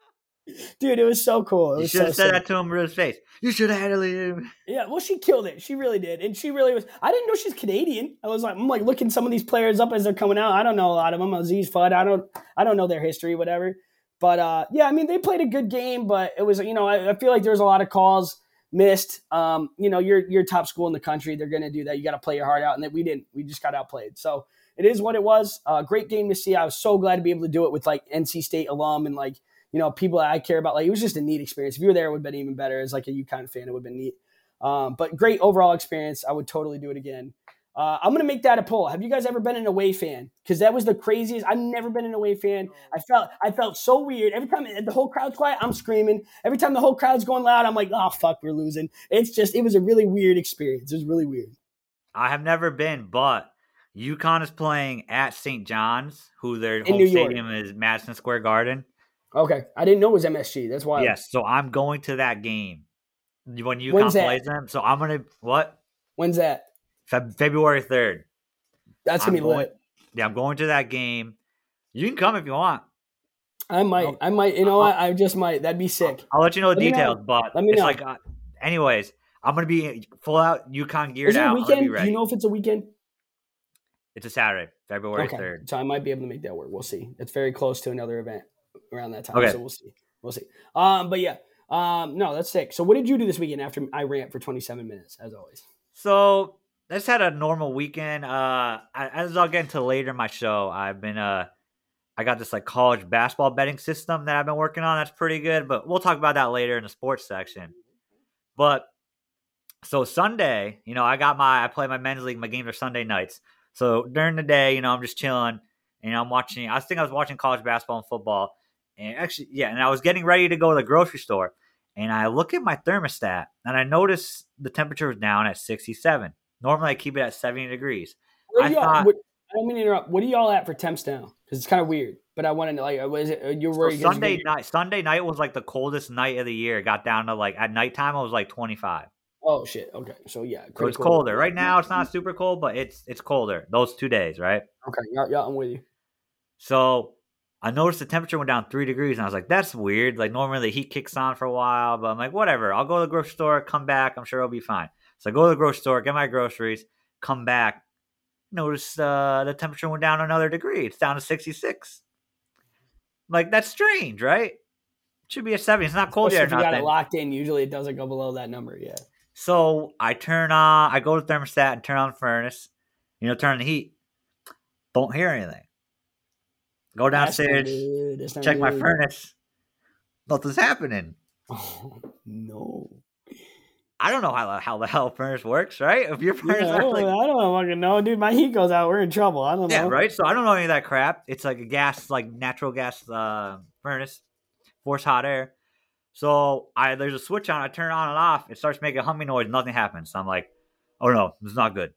Speaker 1: dude, it was so cool. It
Speaker 3: You
Speaker 1: was
Speaker 3: should have
Speaker 1: so
Speaker 3: said
Speaker 1: sick.
Speaker 3: that to him in his face. You should have had to leave.
Speaker 1: Yeah, well, she killed it. She really did, and she really was. I didn't know she's Canadian. I was like, I'm like looking some of these players up as they're coming out. I don't know a lot of them. Aziz Fudd. I don't. I don't know their history, whatever. But uh, yeah, I mean, they played a good game, but it was, you know, I, I feel like there's a lot of calls missed. Um, you know, you're you're top school in the country. They're going to do that. You got to play your heart out, and that we didn't. We just got outplayed. So it is what it was. Uh, great game to see. I was so glad to be able to do it with like N C State alum and like, you know, people that I care about. Like, it was just a neat experience. If you were there, it would have been even better. As like a UConn fan, it would have been neat. Um, but great overall experience. I would totally do it again. Uh, I'm going to make that a poll. Have you guys ever been an away fan? Because that was the craziest. I've never been an away fan. I felt I felt so weird. Every time the whole crowd's quiet, I'm screaming. Every time the whole crowd's going loud, I'm like, oh, fuck, we're losing. It's just, it was a really weird experience. It was really weird.
Speaker 3: I have never been, but UConn is playing at Saint John's, who their
Speaker 1: In
Speaker 3: home
Speaker 1: New York.
Speaker 3: stadium is Madison Square Garden.
Speaker 1: Okay. I didn't know it was M S G. That's why.
Speaker 3: Yes, so I'm going to that game when UConn
Speaker 1: When's that?
Speaker 3: plays them. So I'm going to, what?
Speaker 1: When's that?
Speaker 3: Feb- February third.
Speaker 1: That's going to be
Speaker 3: going,
Speaker 1: lit.
Speaker 3: Yeah, I'm going to that game. You can come if you want.
Speaker 1: I might.
Speaker 3: I'll,
Speaker 1: I might. You know what? I just might. That'd be sick.
Speaker 3: I'll let you know the
Speaker 1: Let me
Speaker 3: details,
Speaker 1: know.
Speaker 3: but
Speaker 1: Let me
Speaker 3: it's
Speaker 1: know.
Speaker 3: like, uh, anyways, I'm going to be full out UConn geared
Speaker 1: Is it a
Speaker 3: out. I'm gonna
Speaker 1: weekend?
Speaker 3: be
Speaker 1: Do
Speaker 3: ready.
Speaker 1: you know if it's a weekend?
Speaker 3: It's a Saturday, February
Speaker 1: Okay.
Speaker 3: third.
Speaker 1: So I might be able to make that work. We'll see. It's very close to another event around that time.
Speaker 3: Okay.
Speaker 1: So we'll see. We'll see. Um, but yeah. Um, no, that's sick. So what did you do this weekend after I rant for twenty-seven minutes, as always?
Speaker 3: So I just had a normal weekend. Uh, I, as I'll get into later in my show, I've been uh, I got this like college basketball betting system that I've been working on. That's pretty good, but we'll talk about that later in the sports section. But so Sunday, you know, I got my I play my men's league. My games are Sunday nights. So during the day, you know, I'm just chilling and I'm watching. I think I was watching college basketball and football, and actually, yeah, and I was getting ready to go to the grocery store, and I look at my thermostat and I notice the temperature was down at sixty-seven. Normally, I keep it at seventy degrees.
Speaker 1: Where
Speaker 3: I
Speaker 1: y'all,
Speaker 3: thought
Speaker 1: what, I don't mean to interrupt. What are y'all at for temps now? Because it's kind of weird. But I want to know, like, what is it? You're
Speaker 3: so
Speaker 1: worried? 'cause you're
Speaker 3: Sunday
Speaker 1: gonna-
Speaker 3: night. Sunday night was like the coldest night of the year. It got down to like at nighttime, it was like twenty-five.
Speaker 1: Oh shit. Okay. So yeah.
Speaker 3: So it's
Speaker 1: critical-
Speaker 3: colder right now. It's not super cold, but it's it's colder. Those two days, right?
Speaker 1: Okay. Yeah, yeah, I'm with you.
Speaker 3: So I noticed the temperature went down three degrees, and I was like, "That's weird." Like normally the heat kicks on for a while, but I'm like, "Whatever." I'll go to the grocery store, come back. I'm sure it'll be fine. So I go to the grocery store, get my groceries, come back. Notice uh, the temperature went down another degree. It's down to sixty-six. Like that's strange, right? It should be at seventy. It's not cold
Speaker 1: Especially
Speaker 3: yet
Speaker 1: if
Speaker 3: or
Speaker 1: you got it
Speaker 3: nothing.
Speaker 1: locked in, usually it doesn't go below that number. Yeah.
Speaker 3: So I turn on, I go to the thermostat and turn on the furnace. You know, turn on the heat. Don't hear anything. Go
Speaker 1: That's not
Speaker 3: downstairs,
Speaker 1: good. That's not
Speaker 3: check my
Speaker 1: good.
Speaker 3: furnace. Nothing's happening.
Speaker 1: Oh, no.
Speaker 3: I don't know how how the hell furnace works, right? If your furnace,
Speaker 1: Yeah, I, don't,
Speaker 3: like,
Speaker 1: I don't fucking know, dude. My heat goes out. We're in trouble. I don't know.
Speaker 3: yeah, right. So I don't know any of that crap. It's like a gas, like natural gas uh, furnace, force hot air. So I there's a switch on. I turn it on and off. It starts making a humming noise. Nothing happens. So I'm like, oh no, this is not good.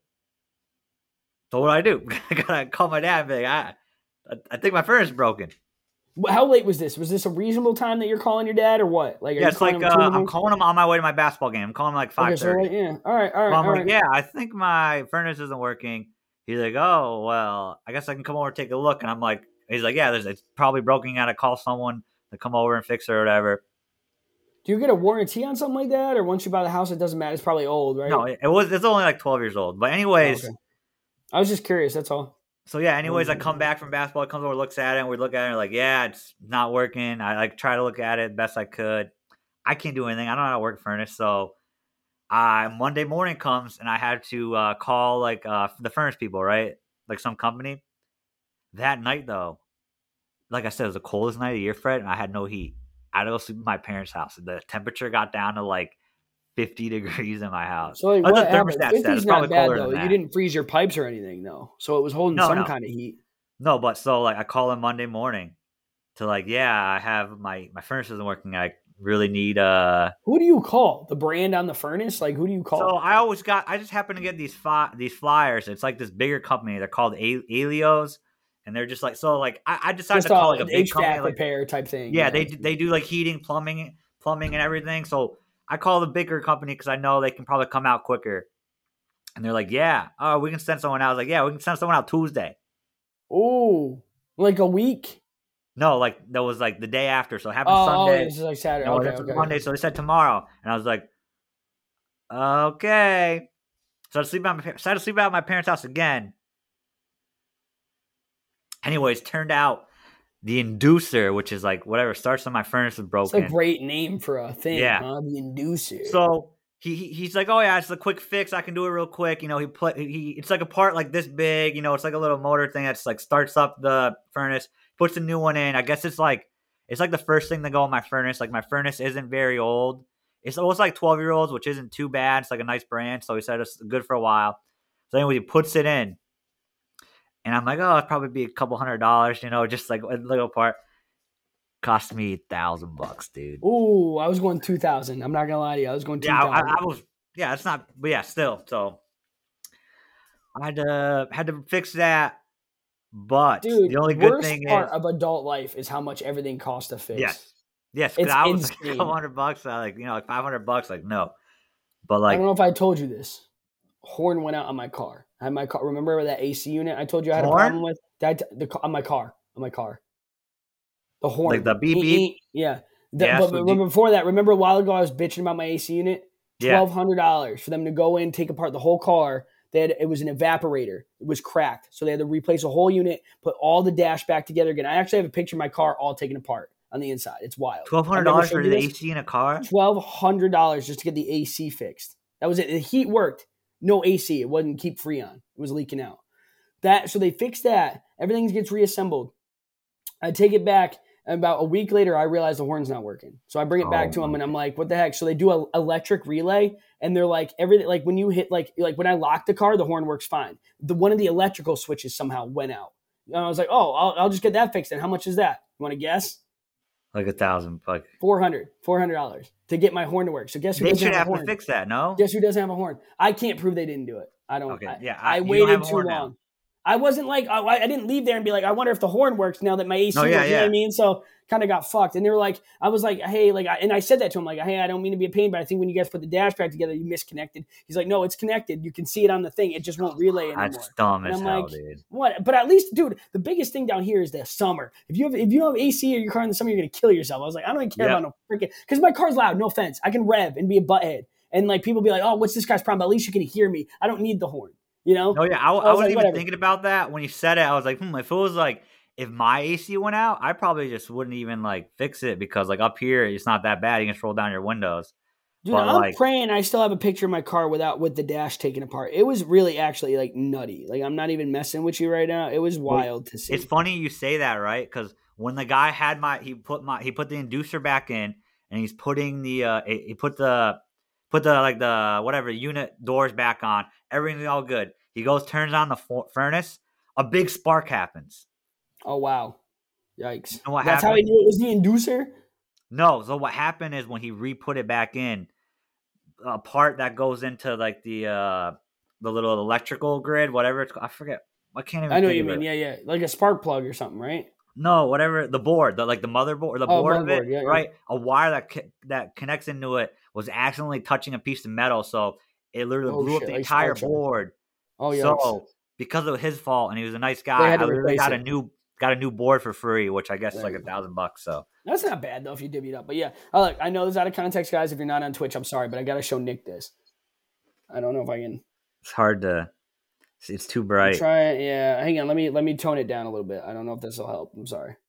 Speaker 3: So what do I do? I gotta call my dad and be like, I, I think my furnace is broken.
Speaker 1: How late was this? Was this a reasonable time that you're calling your dad, or what? Like, are
Speaker 3: Yeah,
Speaker 1: you
Speaker 3: it's
Speaker 1: calling
Speaker 3: like
Speaker 1: him at two in
Speaker 3: uh,
Speaker 1: the
Speaker 3: I'm
Speaker 1: morning?
Speaker 3: calling him on my way to my basketball game. I'm calling him like
Speaker 1: Okay,
Speaker 3: five
Speaker 1: so
Speaker 3: thirty.
Speaker 1: like, yeah. All right, all right,
Speaker 3: So I'm
Speaker 1: all
Speaker 3: like,
Speaker 1: right.
Speaker 3: yeah, I think my furnace isn't working. He's like, oh, well, I guess I can come over and take a look. And I'm like, he's like, yeah, there's, it's probably broken. You got to call someone to come over and fix it or whatever.
Speaker 1: Do you get a warranty on something like that, or once you buy the house, it doesn't matter? It's probably old, right?
Speaker 3: No, it, it was, it's only like twelve years old. But anyways,
Speaker 1: Oh, okay. I was just curious. That's all.
Speaker 3: so yeah, anyways, I come back from basketball, he comes over, looks at it, and we look at it, and we're like, yeah, it's not working. I like try to look at it best I could. I can't do anything. I don't know how to work furnace. So uh, Monday morning comes, and I had to uh, call like uh, the furnace people, right? Like some company. That night, though, like I said, it was the coldest night of the year, Fred, and I had no heat. I had to go sleep at my parents' house. The temperature got down to like fifty degrees in my house.
Speaker 1: So like,
Speaker 3: That's
Speaker 1: what
Speaker 3: the
Speaker 1: happened?
Speaker 3: thermostat said.
Speaker 1: fifty's
Speaker 3: It's
Speaker 1: not
Speaker 3: probably
Speaker 1: bad
Speaker 3: colder
Speaker 1: though.
Speaker 3: than
Speaker 1: You
Speaker 3: that.
Speaker 1: didn't freeze your pipes or anything though, so it was holding
Speaker 3: No,
Speaker 1: some
Speaker 3: no.
Speaker 1: kind of heat.
Speaker 3: No, but so like I call him Monday morning to like, yeah, I have my my furnace isn't working. I really need uh.
Speaker 1: Who do you call? The brand on the furnace? Like, who do you call?
Speaker 3: So I always got. I just happen to get these fi- these flyers. It's like this bigger company. They're called A- Alios, and they're just like so. Like I, I decided
Speaker 1: Just
Speaker 3: to call
Speaker 1: uh,
Speaker 3: like a
Speaker 1: an
Speaker 3: big
Speaker 1: H V A C
Speaker 3: company. Like,
Speaker 1: repair type thing.
Speaker 3: yeah, they they do like heating, plumbing, plumbing, and everything. So I call the bigger company because I know they can probably come out quicker. And they're like, yeah, oh, we can send someone out. I was like, yeah, we can send someone out Tuesday.
Speaker 1: Oh, like a week?
Speaker 3: No, like that was like the day after. So it happened
Speaker 1: Oh,
Speaker 3: Sunday.
Speaker 1: oh, this is like Saturday.
Speaker 3: No,
Speaker 1: okay,
Speaker 3: this was
Speaker 1: okay.
Speaker 3: Monday. So they said tomorrow, and I was like, okay. So I sleep at my so I had to sleep out at my parents' house again. Anyways, turned out the inducer, which is like whatever starts on my furnace, was
Speaker 1: It's
Speaker 3: broken.
Speaker 1: a great name for a thing,
Speaker 3: Yeah.
Speaker 1: huh? The inducer.
Speaker 3: So he, he he's like, oh yeah, it's a quick fix. I can do it real quick. You know, he put he it's like a part like this big. You know, it's like a little motor thing that's like starts up the furnace, puts a new one in. I guess it's like it's like the first thing to go in my furnace. Like my furnace isn't very old. It's almost like twelve year olds, which isn't too bad. It's like a nice brand. So he said it's good for a while. So anyway, he puts it in, and I'm like, oh, it'd probably be a couple hundred dollars. You know, just like a little part. Cost me a thousand bucks, dude.
Speaker 1: Ooh, I was going two thousand. I'm not gonna lie to you. I was going two
Speaker 3: Yeah,
Speaker 1: thousand.
Speaker 3: I, I was. Yeah, it's not. But yeah, still. So I had to had to fix that. But
Speaker 1: Dude,
Speaker 3: the only good
Speaker 1: worst
Speaker 3: thing
Speaker 1: part
Speaker 3: is,
Speaker 1: of adult life is how much everything costs to fix.
Speaker 3: yes, yes. Because
Speaker 1: It's
Speaker 3: I was like a
Speaker 1: insane.
Speaker 3: couple hundred bucks. I like you know like five hundred bucks. Like no, but
Speaker 1: I
Speaker 3: like
Speaker 1: don't know if I told you this. Horn went out on my car. I had my car. Remember that A C unit I told you I had
Speaker 3: Horn?
Speaker 1: a problem with? That the ca- on my car. On my car. The horn.
Speaker 3: Like the beep
Speaker 1: Eek,
Speaker 3: beep?
Speaker 1: eek. Yeah. The-
Speaker 3: Yeah,
Speaker 1: but,
Speaker 3: so
Speaker 1: but
Speaker 3: do-
Speaker 1: before that, remember a while ago I was bitching about my A C unit?
Speaker 3: yeah,
Speaker 1: Twelve hundred dollars for them to go in, take apart the whole car. They had, it was an evaporator. It was cracked. So they had to replace a whole unit, put all the dash back together again. I actually have a picture of my car all taken apart on the inside. It's wild.
Speaker 3: twelve hundred
Speaker 1: I've never
Speaker 3: dollars
Speaker 1: showed
Speaker 3: for
Speaker 1: you
Speaker 3: the
Speaker 1: this.
Speaker 3: A C in a car.
Speaker 1: Twelve hundred dollars just to get the A C fixed. That was it. The heat worked. No A C. It wasn't keep freon. It was leaking out. That so they fixed that. Everything gets reassembled. I take it back. And about a week later, I realize the horn's not working. So I bring it back
Speaker 3: Oh,
Speaker 1: to them,
Speaker 3: my
Speaker 1: and I'm like, "What the heck?" So they do an electric relay, and they're like, "Everything like when you hit like like when I lock the car, the horn works fine. The one of the electrical switches somehow went out." And I was like, "Oh, I'll, I'll just get that fixed." And how much is that? You want to guess?
Speaker 3: Like a thousand. Like
Speaker 1: four hundred four hundred dollars to get my horn to work. So guess who
Speaker 3: they
Speaker 1: doesn't
Speaker 3: should
Speaker 1: have
Speaker 3: have
Speaker 1: a
Speaker 3: to
Speaker 1: horn?
Speaker 3: fix that. No.
Speaker 1: Guess who doesn't have a horn? I can't prove they didn't do it. I don't.
Speaker 3: Okay,
Speaker 1: I,
Speaker 3: yeah, I-
Speaker 1: I
Speaker 3: you don't
Speaker 1: waited
Speaker 3: have a
Speaker 1: too
Speaker 3: horn
Speaker 1: long.
Speaker 3: now.
Speaker 1: I wasn't like I, I didn't leave there and be like, I wonder if the horn works now that my A C.
Speaker 3: No, yeah,
Speaker 1: works, you know
Speaker 3: yeah.
Speaker 1: what I mean? So kind of got fucked. And they were like, I was like, hey, like, I, and I said that to him, like, hey, I don't mean to be a pain, but I think when you guys put the dash back together, you misconnected. He's like, no, it's connected. You can see it on the thing. It just won't relay anymore.
Speaker 3: That's dumb
Speaker 1: And
Speaker 3: as
Speaker 1: I'm
Speaker 3: hell,
Speaker 1: like,
Speaker 3: dude.
Speaker 1: what? But at least, dude, the biggest thing down here is the summer. If you have if you have A C or your car in the summer, you're gonna kill yourself. I was like, I don't even care
Speaker 3: Yep.
Speaker 1: about no freaking because my car's loud. No offense, I can rev and be a butthead, and like people be like, oh, what's this guy's problem? But at least you can hear me. I don't need the horn. You know?
Speaker 3: No, yeah, I, I,
Speaker 1: was
Speaker 3: wasn't
Speaker 1: like,
Speaker 3: even
Speaker 1: whatever.
Speaker 3: thinking about that when you said it. I was like, hmm, if it was like if my A C went out, I probably just wouldn't even like fix it because like up here it's not that bad. You can scroll down your windows.
Speaker 1: Dude,
Speaker 3: But,
Speaker 1: I'm
Speaker 3: like-
Speaker 1: praying I still have a picture of my car without with the dash taken apart. It was really actually like nutty. Like I'm not even messing with you right now. It was wild to see.
Speaker 3: It's funny you say that, right? Because when the guy had my, he put my, he put the inducer back in, and he's putting the, uh, he put the, put the like the whatever unit doors back on. Everything's all good. He goes, turns on the f- furnace. A big spark happens.
Speaker 1: Oh wow, yikes!
Speaker 3: You know what
Speaker 1: That's how he
Speaker 3: happened?
Speaker 1: knew it was the inducer.
Speaker 3: No, so what happened is when he re-put it back in, a part that goes into like the uh the little electrical grid, whatever it's called. I forget. I can't even.
Speaker 1: I know what
Speaker 3: think
Speaker 1: you
Speaker 3: of
Speaker 1: mean.
Speaker 3: it.
Speaker 1: Yeah, yeah, like a spark plug or something, right?
Speaker 3: No, whatever the board, the like the motherboard, the
Speaker 1: Oh,
Speaker 3: board of
Speaker 1: motherboard,
Speaker 3: it,
Speaker 1: yeah, yeah.
Speaker 3: right? A wire that co- that connects into it was accidentally touching a piece of metal, so it literally
Speaker 1: Oh,
Speaker 3: blew
Speaker 1: shit,
Speaker 3: up the
Speaker 1: like
Speaker 3: entire
Speaker 1: Star Trek.
Speaker 3: board.
Speaker 1: Oh yeah.
Speaker 3: So because of his fault, and he was a nice
Speaker 1: They
Speaker 3: guy,
Speaker 1: had
Speaker 3: I
Speaker 1: to
Speaker 3: literally
Speaker 1: replace
Speaker 3: got a
Speaker 1: it.
Speaker 3: new got a new board for free, which I guess is
Speaker 1: There
Speaker 3: like a
Speaker 1: you go.
Speaker 3: thousand bucks. So
Speaker 1: That's not bad though if you divvy it up. But yeah, oh, look, I know this is out of context, guys. If you're not on Twitch, I'm sorry, but I gotta show Nick this. I don't know if I can
Speaker 3: it's hard to. It's too
Speaker 1: I'm
Speaker 3: bright.
Speaker 1: trying. Yeah, hang on. Let me let me tone it down a little bit. I don't know if this will help. I'm sorry.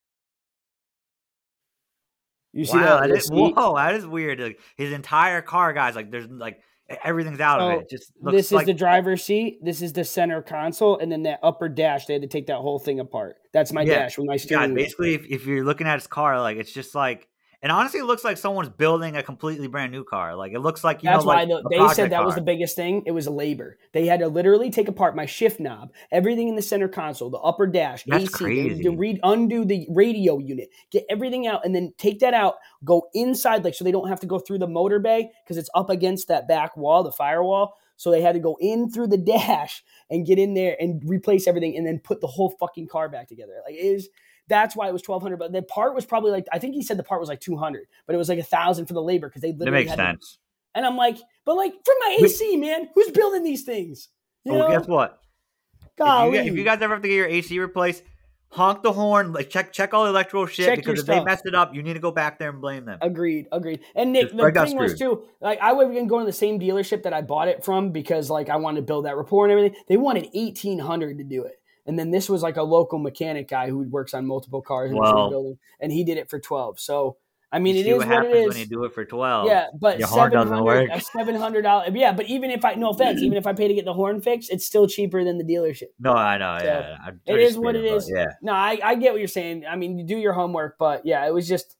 Speaker 1: You see
Speaker 3: Wow,
Speaker 1: that?
Speaker 3: that
Speaker 1: the
Speaker 3: is,
Speaker 1: seat?
Speaker 3: whoa, that is weird. Like his entire car, guys, like there's like everything's out of
Speaker 1: So,
Speaker 3: it. It just looks
Speaker 1: this is
Speaker 3: like
Speaker 1: the driver's seat. This is the center console, and then that upper dash. They had to take that whole thing apart. That's my
Speaker 3: Yeah.
Speaker 1: dash with my
Speaker 3: guys.
Speaker 1: steering wheel.
Speaker 3: Basically, if, if you're looking at his car, like it's just like, and honestly, it looks like someone's building a completely brand new car. Like it looks like you
Speaker 1: That's
Speaker 3: know,
Speaker 1: why
Speaker 3: like
Speaker 1: the,
Speaker 3: a
Speaker 1: they
Speaker 3: project
Speaker 1: said that was
Speaker 3: car.
Speaker 1: the biggest thing. It was labor. They had to literally take apart my shift knob, everything in the center console, the upper dash,
Speaker 3: That's
Speaker 1: A C,
Speaker 3: crazy.
Speaker 1: to re- undo the radio unit, get everything out, and then take that out, go inside, like so they don't have to go through the motor bay because it's up against that back wall, the firewall. So they had to go in through the dash and get in there and replace everything, and then put the whole fucking car back together. Like it is. That's why it was twelve hundred. But the part was probably like I think he said the part was like two hundred, but it was like a thousand for the labor because they
Speaker 3: That
Speaker 1: literally
Speaker 3: makes
Speaker 1: had to
Speaker 3: sense.
Speaker 1: and I'm like, but like for my A C, man, who's building these things? You
Speaker 3: Well,
Speaker 1: know,
Speaker 3: guess what? If
Speaker 1: golly.
Speaker 3: you, get- if you guys ever have to get your A C replaced, honk the horn, like check check all the electrical shit
Speaker 1: Check your
Speaker 3: because if they
Speaker 1: stuff.
Speaker 3: messed it up, you need to go back there and blame them.
Speaker 1: Agreed, agreed. And Nick,
Speaker 3: Just
Speaker 1: the
Speaker 3: right got
Speaker 1: thing was
Speaker 3: screwed.
Speaker 1: too, like I would have been going to the same dealership that I bought it from because like I wanted to build that rapport and everything. They wanted eighteen hundred to do it. And then this was like a local mechanic guy who works on multiple cars and
Speaker 3: Well,
Speaker 1: building, and he did it for twelve. So I mean,
Speaker 3: you
Speaker 1: it
Speaker 3: see
Speaker 1: is
Speaker 3: what
Speaker 1: what
Speaker 3: happens
Speaker 1: it is.
Speaker 3: when you do it for twelve.
Speaker 1: Yeah, but
Speaker 3: Your horn
Speaker 1: seven
Speaker 3: doesn't work.
Speaker 1: hundred, a seven hundred dollars. Yeah, but even if I, no offense, even if I pay to get the horn fixed, it's still cheaper than the dealership.
Speaker 3: No, I know.
Speaker 1: So,
Speaker 3: yeah, I'm
Speaker 1: It
Speaker 3: pretty
Speaker 1: is what it
Speaker 3: stupid, but
Speaker 1: is.
Speaker 3: Yeah.
Speaker 1: No, I, I get what you're saying. I mean, you do your homework, but yeah, it was just,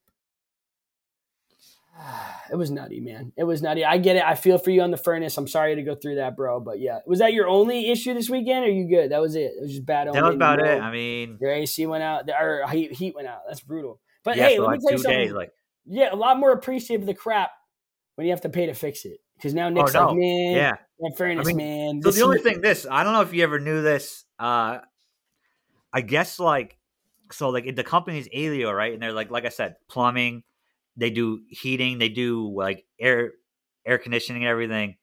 Speaker 1: it was nutty, man. It was nutty. I get it. I feel for you on the furnace. I'm sorry to go through that, bro. But yeah, was that your only issue this weekend? Or are you good? That was it. It was just bad.
Speaker 3: That was about it.
Speaker 1: mold.
Speaker 3: I mean,
Speaker 1: Your A C went out, or heat, heat went out. That's brutal. But
Speaker 3: yeah,
Speaker 1: hey,
Speaker 3: for
Speaker 1: let
Speaker 3: like
Speaker 1: me tell you
Speaker 3: two
Speaker 1: something.
Speaker 3: days. Like,
Speaker 1: Yeah, a lot more appreciative of the crap when you have to pay to fix it. Because now Nick's
Speaker 3: no.
Speaker 1: like, man,
Speaker 3: yeah.
Speaker 1: that furnace,
Speaker 3: I mean,
Speaker 1: man.
Speaker 3: So
Speaker 1: this
Speaker 3: the only
Speaker 1: heat-
Speaker 3: thing, this I don't know if you ever knew this. Uh, I guess like, so like the company's Alio, right? And they're like, like I said, plumbing. They do heating. They do like air, air conditioning, and everything.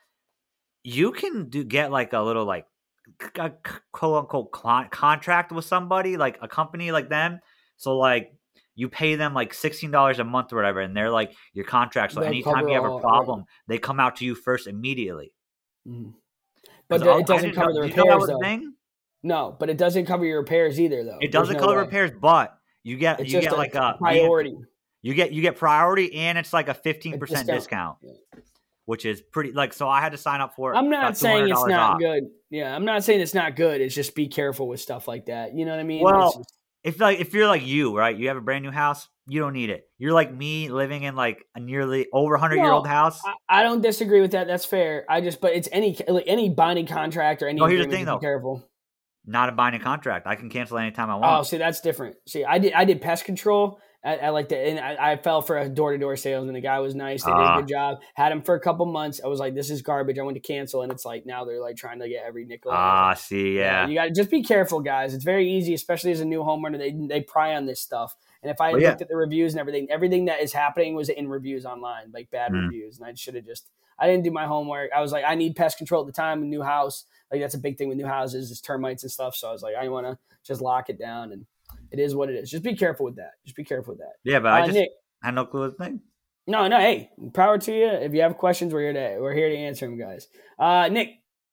Speaker 3: You can do get like a little like, a quote unquote con- contract with somebody like a company like them. So like you pay them like sixteen dollars a month or whatever, and they're like your contract. So
Speaker 1: They'll
Speaker 3: anytime
Speaker 1: cover
Speaker 3: you have
Speaker 1: all-
Speaker 3: a problem, they come out to you first immediately.
Speaker 1: Mhm. But
Speaker 3: 'Cause
Speaker 1: the-
Speaker 3: I-
Speaker 1: it
Speaker 3: I
Speaker 1: doesn't
Speaker 3: didn't
Speaker 1: cover
Speaker 3: know-
Speaker 1: the
Speaker 3: did you know that
Speaker 1: repairs,
Speaker 3: was a
Speaker 1: though.
Speaker 3: thing?
Speaker 1: No, but it doesn't cover your repairs either, though.
Speaker 3: It
Speaker 1: There's
Speaker 3: doesn't
Speaker 1: no
Speaker 3: cover
Speaker 1: way.
Speaker 3: repairs, but you get
Speaker 1: It's
Speaker 3: you
Speaker 1: just
Speaker 3: get
Speaker 1: a
Speaker 3: like a
Speaker 1: priority.
Speaker 3: You get you get priority, and it's like a fifteen percent
Speaker 1: discount.
Speaker 3: discount, which is pretty. Like, so I had to sign up for it.
Speaker 1: I'm not
Speaker 3: got
Speaker 1: saying it's
Speaker 3: $two hundred
Speaker 1: not
Speaker 3: off.
Speaker 1: good. Yeah, I'm not saying it's not good. It's just be careful with stuff like that. You know what I mean?
Speaker 3: Well,
Speaker 1: It's just-
Speaker 3: If like if you're like you, right? You have a brand new house. You don't need it. You're like me, living in like a nearly over hundred year old
Speaker 1: No,
Speaker 3: house.
Speaker 1: I, I don't disagree with that. That's fair. I just, but it's any like any binding contract or any.
Speaker 3: No, here's the
Speaker 1: agreement,
Speaker 3: thing,
Speaker 1: just be
Speaker 3: though.
Speaker 1: Careful.
Speaker 3: Not a binding contract. I can cancel anytime I
Speaker 1: Oh,
Speaker 3: want.
Speaker 1: see, that's different. See, I did I did pest control. I, I like that, and I, I fell for a door to door salesman. The guy was nice. They did
Speaker 3: Ah.
Speaker 1: a good job. Had him for a couple months. I was like, this is garbage. I went to cancel, and it's like now they're like trying to get every nickel.
Speaker 3: Ah, see, yeah.
Speaker 1: You got to just be careful, guys. It's very easy, especially as a new homeowner. They they pry on this stuff. And if I had
Speaker 3: Well, yeah.
Speaker 1: looked at the reviews and everything, everything that is happening was in reviews online, like bad
Speaker 3: Mm.
Speaker 1: reviews. And I should have just, I didn't do my homework. I was like, I need pest control at the time, a new house. Like that's a big thing with new houses is termites and stuff. So I was like, I want to just lock it down, and it is what it is. Just be careful with that. Just be careful with that.
Speaker 3: Yeah, but
Speaker 1: Uh,
Speaker 3: I just
Speaker 1: Nick,
Speaker 3: had no clue what the thing.
Speaker 1: no, no, hey, power to you. If you have questions, we're here to we're here to answer them, guys. Uh, Nick,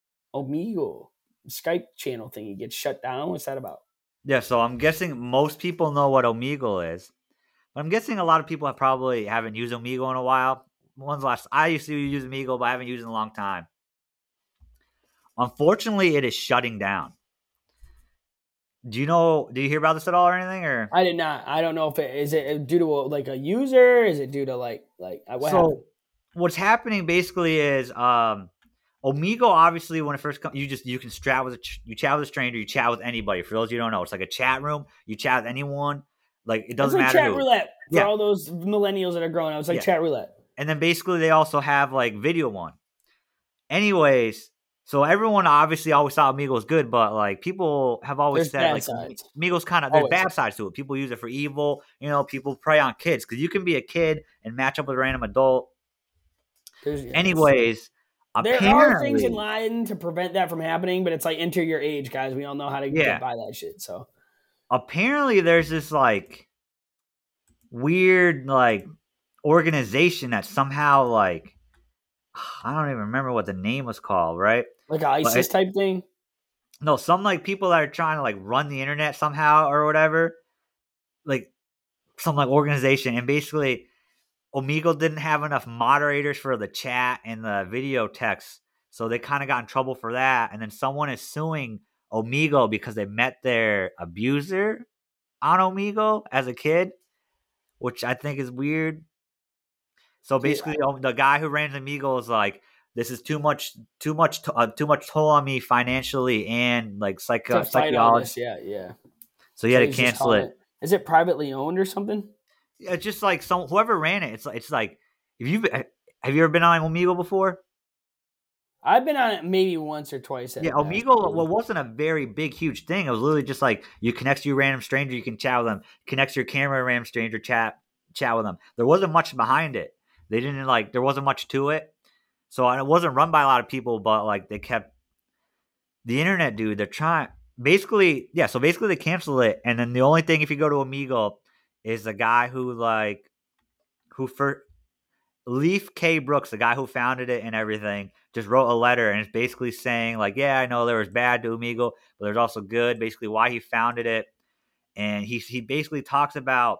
Speaker 1: Omegle Skype channel thingy gets shut down. What's that about?
Speaker 3: Yeah, so I'm guessing most people know what Omegle is. But I'm guessing a lot of people have probably haven't used Omegle in a while. when's the last? I used to use Omegle, but I haven't used it in a long time. Unfortunately, it is shutting down. Do you know? Do you hear about this at all or anything? Or
Speaker 1: I did not. I don't know if it is it due to a, like a user. Is it due to like like what
Speaker 3: so
Speaker 1: happened?
Speaker 3: What's happening basically is um, Omegle. Obviously, when it first comes, you just you can chat with a, you chat with a stranger, you chat with anybody. For those you don't know, it's like a chat room. You chat with anyone. Like it doesn't
Speaker 1: it's like
Speaker 3: matter.
Speaker 1: Chat
Speaker 3: who.
Speaker 1: roulette for
Speaker 3: Yeah.
Speaker 1: all those millennials that are growing up. It's like
Speaker 3: Yeah.
Speaker 1: chat roulette.
Speaker 3: And then basically they also have like video one. Anyways. So everyone obviously always thought Omegle was good, but like people have always
Speaker 1: There's
Speaker 3: said
Speaker 1: bad
Speaker 3: like
Speaker 1: sides.
Speaker 3: Omegle's kind of there's
Speaker 1: Always.
Speaker 3: bad sides to it. People use it for evil. You know, people prey on kids because you can be a kid and match up with a random adult.
Speaker 1: There's, yeah,
Speaker 3: Anyways,
Speaker 1: there
Speaker 3: apparently,
Speaker 1: are things in line to prevent that from happening, but it's like enter your age, guys. We all know how to
Speaker 3: Yeah.
Speaker 1: get by that shit. So
Speaker 3: apparently there's this like weird like organization that somehow like I don't even remember what the name was called, right?
Speaker 1: like an ISIS
Speaker 3: it-
Speaker 1: type thing.
Speaker 3: No, some like people that are trying to like run the internet somehow or whatever, like some like organization, and basically Omegle didn't have enough moderators for the chat and the video text, so they kind of got in trouble for that. And then someone is suing Omegle because they met their abuser on Omegle as a kid, which I think is weird. So basically, yeah. the guy who ran Omegle is like, "This is too much, too much, uh, too much toll on me financially and like psycho psychology."
Speaker 1: Yeah, yeah.
Speaker 3: So he
Speaker 1: so
Speaker 3: had to cancel it.
Speaker 1: it. Is it privately owned or something?
Speaker 3: Yeah, it's just like some whoever ran it. It's like it's like if you have you ever been on Omegle before?
Speaker 1: I've been on it maybe once or twice.
Speaker 3: Yeah, Omegle well, wasn't a very big, huge thing. It was literally just like you connect to your random stranger, you can chat with them. Connects to your camera, random stranger, chat chat with them. There wasn't much behind it. They didn't like there wasn't much to it. So it wasn't run by a lot of people, but like they kept the internet, dude. They're trying basically, yeah. So basically, they canceled it, and then the only thing if you go to Omegle is the guy who like who first Leif K. Brooks, the guy who founded it and everything, just wrote a letter and it's basically saying like, yeah, I know there was bad to Omegle, but there's also good. Basically, why he founded it, and he he basically talks about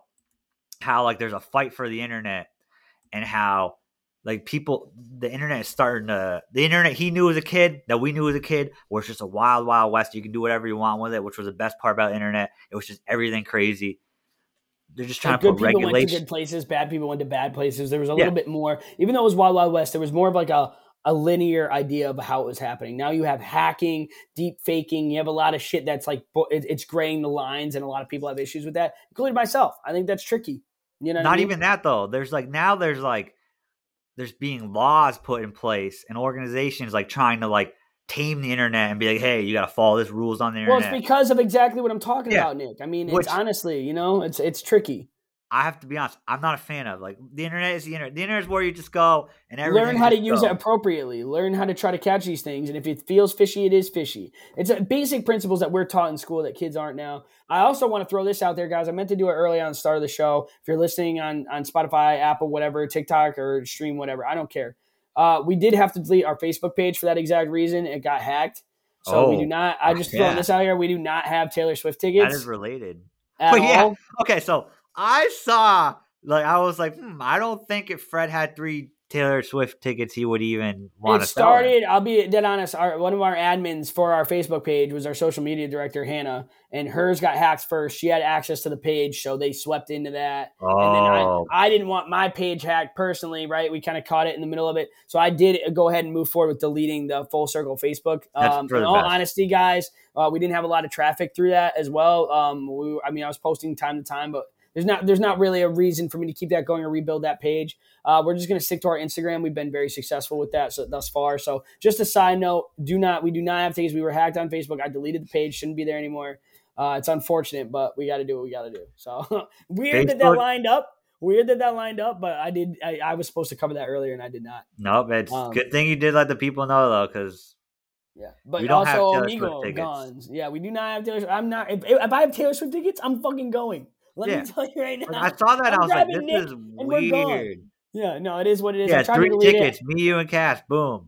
Speaker 3: how like there's a fight for the internet and how. Like people, the internet is starting to, the internet he knew as a kid, that we knew as a kid, was just a wild, wild west. You can do whatever you want with it, which was the best part about the internet. It was just everything crazy. They're just trying
Speaker 1: like
Speaker 3: to
Speaker 1: put
Speaker 3: put
Speaker 1: regulation. Good people
Speaker 3: regulation.
Speaker 1: went to good places, bad people went to bad places. There was a
Speaker 3: Yeah.
Speaker 1: little bit more, even though it was wild, wild west, there was more of like a, a linear idea of how it was happening. Now you have hacking, deep faking. You have a lot of shit that's like, it, it's graying the lines, and a lot of people have issues with that, including myself. I think that's tricky. You know, what
Speaker 3: Not
Speaker 1: I mean?
Speaker 3: even that though. There's like, now there's like, there's being laws put in place and organizations like trying to like tame the internet and be like, hey, you got to follow this rules on the
Speaker 1: Well,
Speaker 3: internet.
Speaker 1: it's because of exactly what I'm talking
Speaker 3: Yeah.
Speaker 1: about, Nick. I mean,
Speaker 3: Which-
Speaker 1: it's honestly, you know, it's it's tricky.
Speaker 3: I have to be honest, I'm not a fan of like the internet is the internet. The internet is where you just go and everything.
Speaker 1: Learn how to
Speaker 3: just
Speaker 1: use
Speaker 3: go.
Speaker 1: it appropriately. Learn how to try to catch these things. And if it feels fishy, it is fishy. It's a basic principles that we're taught in school that kids aren't now. I also want to throw this out there, guys. I meant to do it early on the start of the show. If you're listening on, on Spotify, Apple, whatever, TikTok, or stream, whatever, I don't care. Uh, we did have to delete our Facebook page for that exact reason. It got hacked. So
Speaker 3: Oh,
Speaker 1: we do not, I just throwing
Speaker 3: yeah.
Speaker 1: this out here. We do not have Taylor Swift tickets.
Speaker 3: That is related.
Speaker 1: at
Speaker 3: But yeah,
Speaker 1: all.
Speaker 3: okay, so I saw, like, I was like, hmm, I don't think if Fred had three Taylor Swift tickets, he would even want
Speaker 1: It
Speaker 3: to sell them.
Speaker 1: started, I'll be dead honest, our, one of our admins for our Facebook page was our social media director, Hannah, and hers got hacked first. She had access to the page, so they swept into that.
Speaker 3: Oh,
Speaker 1: And then I, I didn't want my page hacked personally, right? We kind of caught it in the middle of it. So I did go ahead and move forward with deleting the Full Circle Facebook.
Speaker 3: That's
Speaker 1: Um,
Speaker 3: for
Speaker 1: in
Speaker 3: the
Speaker 1: all
Speaker 3: best.
Speaker 1: honesty, guys, uh, we didn't have a lot of traffic through that as well. Um, we, I mean, I was posting time to time, but There's not there's not really a reason for me to keep that going or rebuild that page. Uh, we're just going to stick to our Instagram. We've been very successful with that so, thus far. So just a side note, do not we do not have tickets. We were hacked on Facebook. I deleted the page. Shouldn't be there anymore. Uh, it's unfortunate, but we got to do what we got to do. So weird that that
Speaker 3: Facebook-
Speaker 1: lined up. Weird that that lined up, but I did. I, I was supposed to cover that earlier, and I did not.
Speaker 3: Nope, it's
Speaker 1: Um,
Speaker 3: good thing you did let the people know, though, because
Speaker 1: Yeah, but
Speaker 3: We don't have
Speaker 1: also
Speaker 3: Taylor Swift
Speaker 1: Amigo
Speaker 3: tickets.
Speaker 1: guns. Yeah, we do not have Taylor Swift. I'm not. If, if I have Taylor Swift tickets, I'm fucking going. Let
Speaker 3: Yeah.
Speaker 1: me tell you right now.
Speaker 3: I saw that.
Speaker 1: I'm
Speaker 3: I was like,
Speaker 1: grabbing
Speaker 3: this
Speaker 1: Nick
Speaker 3: is
Speaker 1: and we're gone.
Speaker 3: weird.
Speaker 1: Yeah, no, it is what it is.
Speaker 3: Yeah,
Speaker 1: I tried
Speaker 3: three
Speaker 1: to delete
Speaker 3: tickets,
Speaker 1: it.
Speaker 3: me, you, and Cass. Boom.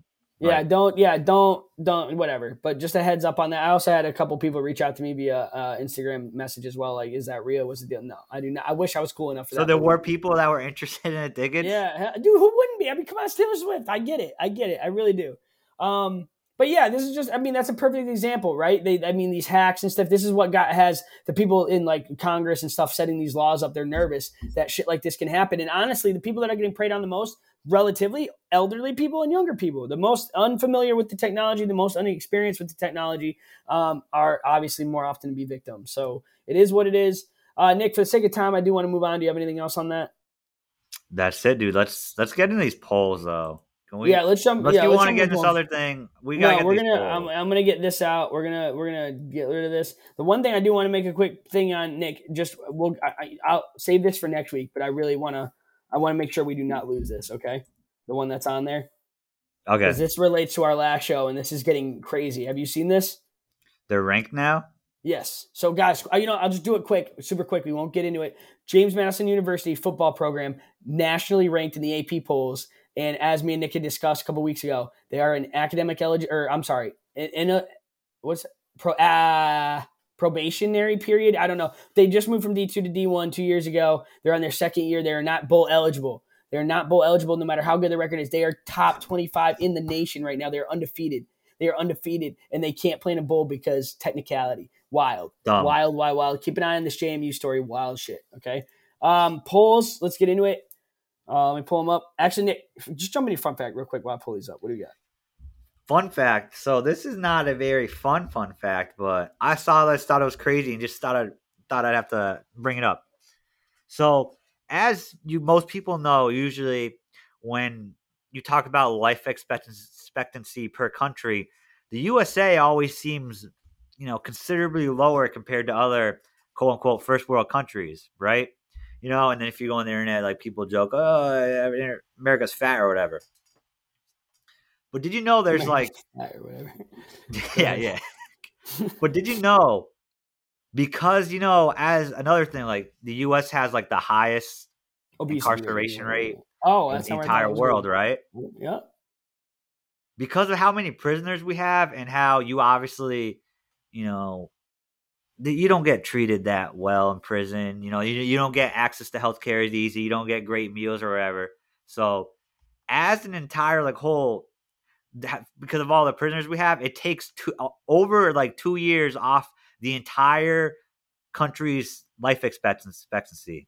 Speaker 1: Yeah,
Speaker 3: Right.
Speaker 1: don't. Yeah, don't. Don't. Whatever. But just a heads up on that. I also had a couple people reach out to me via uh, Instagram message as well. Like, is that real? What's the deal? No, I do not. I wish I was cool enough for
Speaker 3: So
Speaker 1: that.
Speaker 3: there
Speaker 1: but-
Speaker 3: were people that were interested in the tickets.
Speaker 1: Yeah, dude, who wouldn't be? I mean, come on, it's Taylor Swift. I get it. I get it. I really do. Um, but yeah, this is just. I mean, that's a perfect example, right? They. I mean, these hacks and stuff. This is what got has the people in like Congress and stuff setting these laws up. They're nervous that shit like this can happen. And honestly, the people that are getting preyed on the most, relatively elderly people and younger people, the most unfamiliar with the technology, the most unexperienced with the technology, um, are obviously more often to be victims. So it is what it is. Uh, Nick, for the sake of time, I do want to move on. Do you have anything else on that?
Speaker 3: That's it, dude. Let's let's get into these polls though. Can we?
Speaker 1: Yeah, let's jump.
Speaker 3: Unless
Speaker 1: yeah,
Speaker 3: you
Speaker 1: let's
Speaker 3: want to
Speaker 1: jump
Speaker 3: get
Speaker 1: into
Speaker 3: this
Speaker 1: polls.
Speaker 3: other thing, we gotta
Speaker 1: No,
Speaker 3: get
Speaker 1: we're
Speaker 3: these
Speaker 1: gonna.
Speaker 3: polls.
Speaker 1: I'm, I'm gonna get this out. We're gonna. We're gonna get rid of this. The one thing I do want to make a quick thing on, Nick. Just we'll. I, I- I'll save this for next week, but I really want to. I want to make sure we do not lose this. Okay, the one that's on there.
Speaker 3: Okay,
Speaker 1: Because this relates to our last show, and this is getting crazy. Have you seen this?
Speaker 3: they're ranked now.
Speaker 1: Yes. So, guys, uh, you know, I'll just do it quick, super quick. We won't get into it. James Madison University football program, nationally ranked in the A P polls. And as me and Nick had discussed a couple weeks ago, they are an academic eligible, or I'm sorry, in, in a what's pro uh, probationary period. I don't know. They just moved from D two to D one two years ago. They're on their second year. They are not bowl eligible. They're not bowl eligible no matter how good the record is. They are top twenty-five in the nation right now. They're undefeated. They are undefeated, and they can't play in a bowl because technicality. Wild.
Speaker 3: Dumb.
Speaker 1: Wild, wild, wild. Keep an eye on this J M U story. Wild shit, okay? Um, polls, let's get into it. Uh, let me pull them up. Actually, Nick, just jump into fun fact real quick while I pull these up. What do you got?
Speaker 3: Fun fact. So this is not a very fun fun fact, but I saw this, thought it was crazy, and just thought I thought I'd have to bring it up. So as you most people know, usually when you talk about life expectancy, expectancy per country, the U S A always seems, you know, considerably lower compared to other quote unquote first world countries, right? You know, and then if you go on the internet, like people joke, oh, America's fat or whatever. But did you know there's like,
Speaker 1: or whatever.
Speaker 3: yeah, yeah. But did you know, because, you know, as another thing, like the U S has like the highest
Speaker 1: Obesity
Speaker 3: incarceration rate
Speaker 1: Oh,
Speaker 3: in
Speaker 1: that's
Speaker 3: the
Speaker 1: not
Speaker 3: entire world, right?
Speaker 1: Yeah.
Speaker 3: Because of how many prisoners we have and how you obviously, you know, the, you don't get treated that well in prison. You know, you, you don't get access to healthcare as easy. You don't get great meals or whatever. So as an entire like whole, that, because of all the prisoners we have, it takes two, uh, over like two years off the entire country's life expectancy.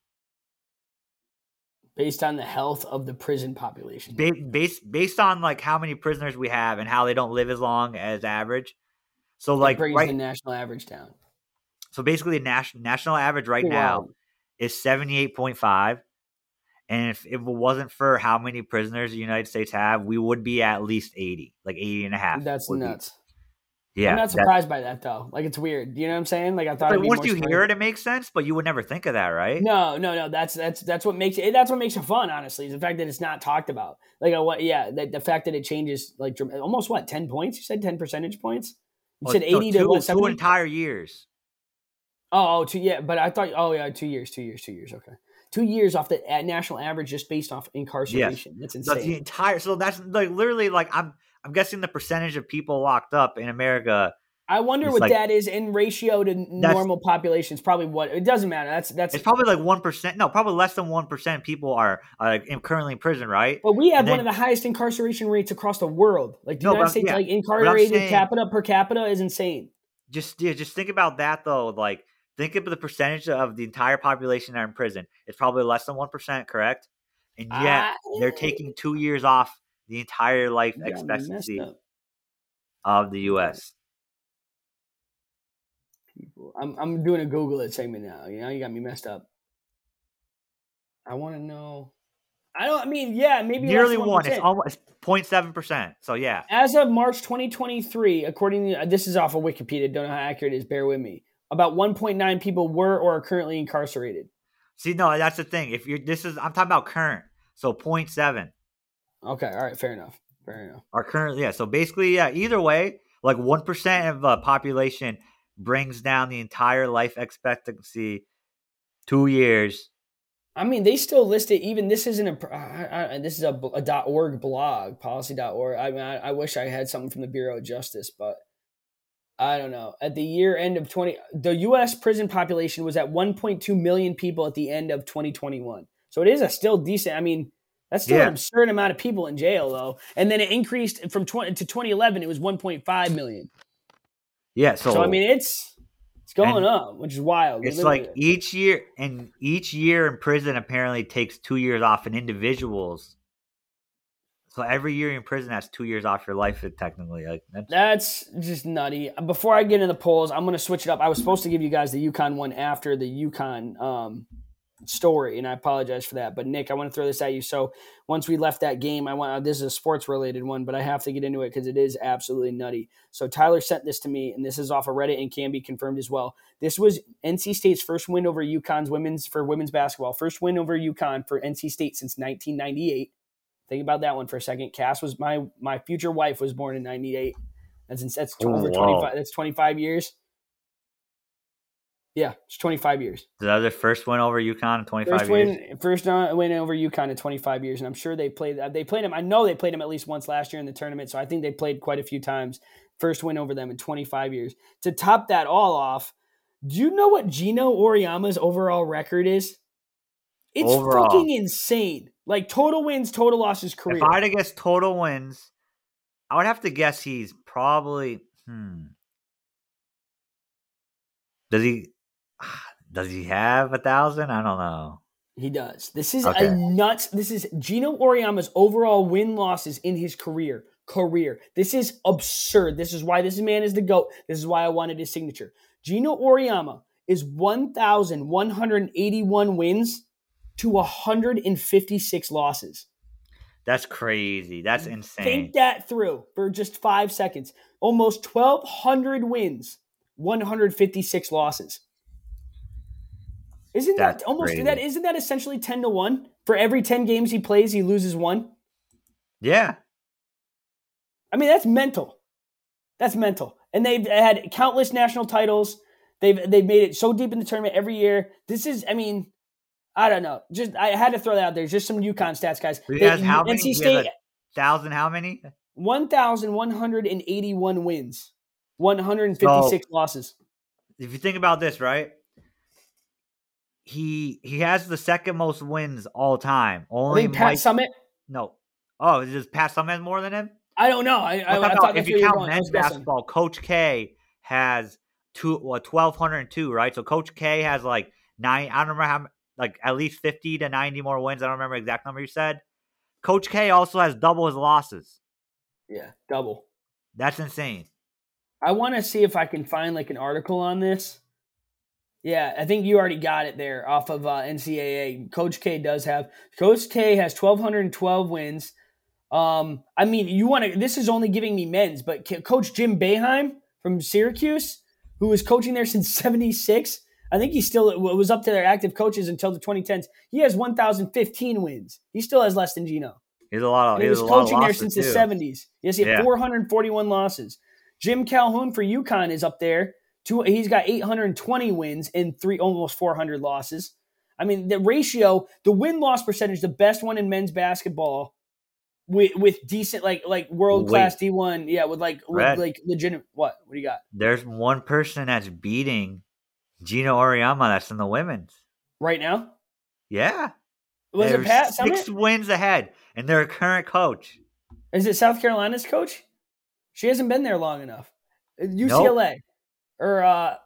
Speaker 1: Based on the health of the prison population.
Speaker 3: Ba- based based on like how many prisoners we have and how they don't live as long as average. So like
Speaker 1: it brings
Speaker 3: right,
Speaker 1: the national average down.
Speaker 3: so basically the national national average right
Speaker 1: Pretty
Speaker 3: now
Speaker 1: wild.
Speaker 3: is seventy-eight point five. And if, if it wasn't for how many prisoners the United States have, we would be at least eighty, like eighty and a half.
Speaker 1: That's
Speaker 3: would be-
Speaker 1: nuts.
Speaker 3: Yeah.
Speaker 1: I'm not
Speaker 3: that-
Speaker 1: surprised by that though. Like it's weird. You know what I'm saying? Like I thought.
Speaker 3: But
Speaker 1: it'd be
Speaker 3: once
Speaker 1: more
Speaker 3: you
Speaker 1: strange.
Speaker 3: hear it, it makes sense, but you would never think of that, right?
Speaker 1: No, no, no. That's that's that's what makes it. That's what makes it fun. Honestly, is the fact that it's not talked about. Like uh, what? Yeah, the, the fact that it changes like dram- almost what ten points. You said ten percentage points. You
Speaker 3: Oh,
Speaker 1: said
Speaker 3: no,
Speaker 1: eighty
Speaker 3: two,
Speaker 1: to what?
Speaker 3: two
Speaker 1: seventy?
Speaker 3: entire years.
Speaker 1: Oh, oh, two. Yeah, but I thought. Oh, yeah, two years, two years, two years. Okay, two years off the uh, national average just based off incarceration. That's insane.
Speaker 3: That's the entire. So that's like literally like I'm. I'm guessing the percentage of people locked up in America.
Speaker 1: I wonder
Speaker 3: It's
Speaker 1: what
Speaker 3: like-
Speaker 1: that is in ratio to normal populations. Probably what it doesn't matter. That's that's.
Speaker 3: It's probably like one percent. No, probably less than one percent people are uh, like in, currently in prison, right?
Speaker 1: But we have
Speaker 3: And
Speaker 1: one
Speaker 3: then-
Speaker 1: of the highest incarceration rates across the world. Like the
Speaker 3: No,
Speaker 1: United
Speaker 3: but-
Speaker 1: States,
Speaker 3: yeah.
Speaker 1: like
Speaker 3: But I'm
Speaker 1: incarcerated
Speaker 3: saying-
Speaker 1: capita per capita is insane.
Speaker 3: Just yeah, just think about that though. Like think of the percentage of the entire population that are in prison. It's probably less than one percent, correct? And yet
Speaker 1: Ah,
Speaker 3: they're taking two years off the entire life
Speaker 1: you got me
Speaker 3: expectancy
Speaker 1: messed up,
Speaker 3: of the U S.
Speaker 1: people. I'm I'm doing a Google it segment now. You know, you got me messed up. I want to know. I don't. I mean, yeah, maybe
Speaker 3: Nearly
Speaker 1: less than
Speaker 3: one. It's
Speaker 1: one percent.
Speaker 3: almost zero point seven percent. So yeah.
Speaker 1: As of March twenty twenty-three, according to this is off of Wikipedia. Don't know how accurate it is. Bear with me. About one point nine people were or are currently incarcerated.
Speaker 3: See, no, that's the thing. If you're this is I'm talking about current. So zero point seven.
Speaker 1: Okay, all right, fair enough. Fair enough.
Speaker 3: Are currently, yeah. So basically, yeah, either way, like one percent of the population brings down the entire life expectancy two years
Speaker 1: I mean, they still list it. Even this isn't a. I, I, this is a, a .org blog, policy dot org. I mean, I, I wish I had something from the Bureau of Justice, but I don't know. At the year end of twenty, the U S prison population was at one point two million people at the end of twenty twenty-one. So it is a still decent. I mean, that's still
Speaker 3: Yeah.
Speaker 1: an absurd amount of people in jail, though. And then it increased from twenty to twenty eleven. It was one point five million.
Speaker 3: Yeah. So,
Speaker 1: So I mean, it's it's going
Speaker 3: and
Speaker 1: up, which is wild.
Speaker 3: it's
Speaker 1: Literally.
Speaker 3: like each year, and each year in prison apparently takes two years off in individuals. So every year in prison has two years off your life, technically. Like that's,
Speaker 1: That's just nutty. Before I get into the polls, I'm going to switch it up. I was supposed to give you guys the UConn one after the UConn um, story, and I apologize for that. But Nick, I want to throw this at you. So once we left that game, I want this is a sports related one, but I have to get into it because it is absolutely nutty. So Tyler sent this to me, and this is off of Reddit and can be confirmed as well. This was N C State's first win over UConn's women's for women's basketball. First win over UConn for N C State since nineteen ninety-eight. Think about that one for a second. Cass was my my future wife was born in ninety-eight. That's that's
Speaker 3: Oh,
Speaker 1: over
Speaker 3: wow.
Speaker 1: twenty-five. That's twenty-five years. Yeah, it's twenty-five years.
Speaker 3: that was their first win over UConn in twenty-five
Speaker 1: First
Speaker 3: years.
Speaker 1: win, first win over UConn in twenty-five years, and I'm sure they played. They played them. I know they played them at least once last year in the tournament, so I think they played quite a few times. First win over them in twenty-five years. To top that all off, do you know what Gino Oriyama's overall record is? It's
Speaker 3: Overall.
Speaker 1: fucking insane. Like total wins, total losses career.
Speaker 3: If I had to guess total wins, I would have to guess he's probably. Hmm. Does he? Does he have a thousand? I don't know.
Speaker 1: He does. This is
Speaker 3: Okay.
Speaker 1: a nuts. This is Gino Oriyama's overall win losses in his career. Career. This is absurd. This is why this man is the GOAT. This is why I wanted his signature. Gino Oriyama is one thousand one hundred eighty-one wins to one hundred fifty-six losses.
Speaker 3: That's crazy. That's insane.
Speaker 1: Think that through for just five seconds. Almost twelve hundred wins, one hundred fifty-six losses. Isn't
Speaker 3: That's
Speaker 1: that almost
Speaker 3: crazy.
Speaker 1: that? Isn't that essentially ten to one? For every ten games he plays, he loses one.
Speaker 3: Yeah.
Speaker 1: I mean, that's mental. That's mental. And they've had countless national titles. They've they've made it so deep in the tournament every year. This is, I mean, I don't know. Just I had to throw that out there. Just some UConn stats, guys.
Speaker 3: He
Speaker 1: They-
Speaker 3: has how many?
Speaker 1: N C
Speaker 3: He has
Speaker 1: State,
Speaker 3: a thousand. How many?
Speaker 1: one thousand one hundred eighty-one wins, one hundred fifty-six losses.
Speaker 3: If you think about this, right? He he has the second most wins all time.
Speaker 1: I
Speaker 3: Only
Speaker 1: think Pat
Speaker 3: Mike.
Speaker 1: Summit.
Speaker 3: No. Oh, does Pat Summit more than him?
Speaker 1: I don't know. I, I,
Speaker 3: What
Speaker 1: I
Speaker 3: about-
Speaker 1: thought that's
Speaker 3: if you
Speaker 1: where you were
Speaker 3: count
Speaker 1: going. I
Speaker 3: men's
Speaker 1: was guessing.
Speaker 3: basketball, Coach K has two, well, twelve hundred two, right? So Coach K has like nine. I don't remember how, like at least fifty to ninety more wins. I don't remember the exact number you said. Coach K also has double his losses.
Speaker 1: Yeah, double.
Speaker 3: That's insane.
Speaker 1: I want to see if I can find like an article on this. Yeah, I think you already got it there off of uh, N C double A. Coach K does have Coach K has twelve twelve wins. Um, I mean, you want to. This is only giving me men's, but K- Coach Jim Boeheim from Syracuse, who was coaching there since seventy-six, I think he still was up to their active coaches until the twenty tens. He has one thousand fifteen wins. He still has less than Gino.
Speaker 3: He's a lot of.
Speaker 1: And he
Speaker 3: He
Speaker 1: was
Speaker 3: has a lot of
Speaker 1: coaching there
Speaker 3: losses,
Speaker 1: since
Speaker 3: too.
Speaker 1: the seventies. Yes, he had
Speaker 3: Yeah.
Speaker 1: four hundred forty-one losses. Jim Calhoun for UConn is up there. Two, he's got eight hundred twenty wins and three almost four hundred losses. I mean, the ratio, the win-loss percentage, the best one in men's basketball with with decent, like like world-class D one. Yeah, with like, with
Speaker 3: Red.
Speaker 1: like legitimate. What? What do you got?
Speaker 3: There's one person that's beating Gino Oriyama that's in the women's.
Speaker 1: Right now?
Speaker 3: Yeah.
Speaker 1: Was
Speaker 3: They're
Speaker 1: it Pat
Speaker 3: six
Speaker 1: Summit?
Speaker 3: wins ahead, and they're a current coach.
Speaker 1: Is it South Carolina's coach? She hasn't been there long enough. U C L A.
Speaker 3: Nope.
Speaker 1: Or uh,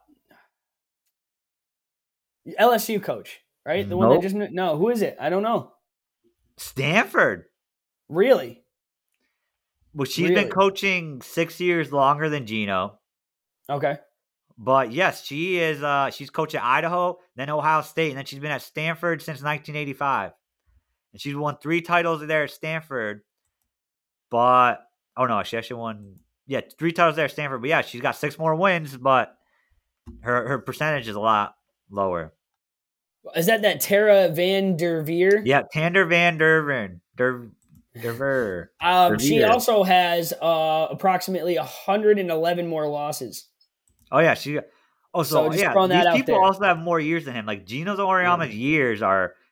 Speaker 1: L S U coach, right? The one
Speaker 3: Nope.
Speaker 1: that just no. Who is it? I don't know.
Speaker 3: Stanford.
Speaker 1: Really?
Speaker 3: Well, she's
Speaker 1: Really?
Speaker 3: been coaching six years longer than Gino.
Speaker 1: Okay.
Speaker 3: But yes, she is. Uh, she's coached at Idaho, then Ohio State, and then she's been at Stanford since nineteen eighty-five. And she's won three titles there at Stanford. But oh no, she actually won. Yeah, three titles there at Stanford. But yeah, she's got six more wins, but her her percentage is a lot lower.
Speaker 1: Is that that Tara Van Der Veer?
Speaker 3: Yeah, Tander Van Derven. Der, Derver.
Speaker 1: Um, she
Speaker 3: Derveer.
Speaker 1: also has uh, approximately one hundred eleven more losses.
Speaker 3: Oh yeah, she. Oh, so,
Speaker 1: So just
Speaker 3: yeah,
Speaker 1: throwing that
Speaker 3: these
Speaker 1: out
Speaker 3: people
Speaker 1: there.
Speaker 3: also have more years than him. Like Gino's Oriyama's years are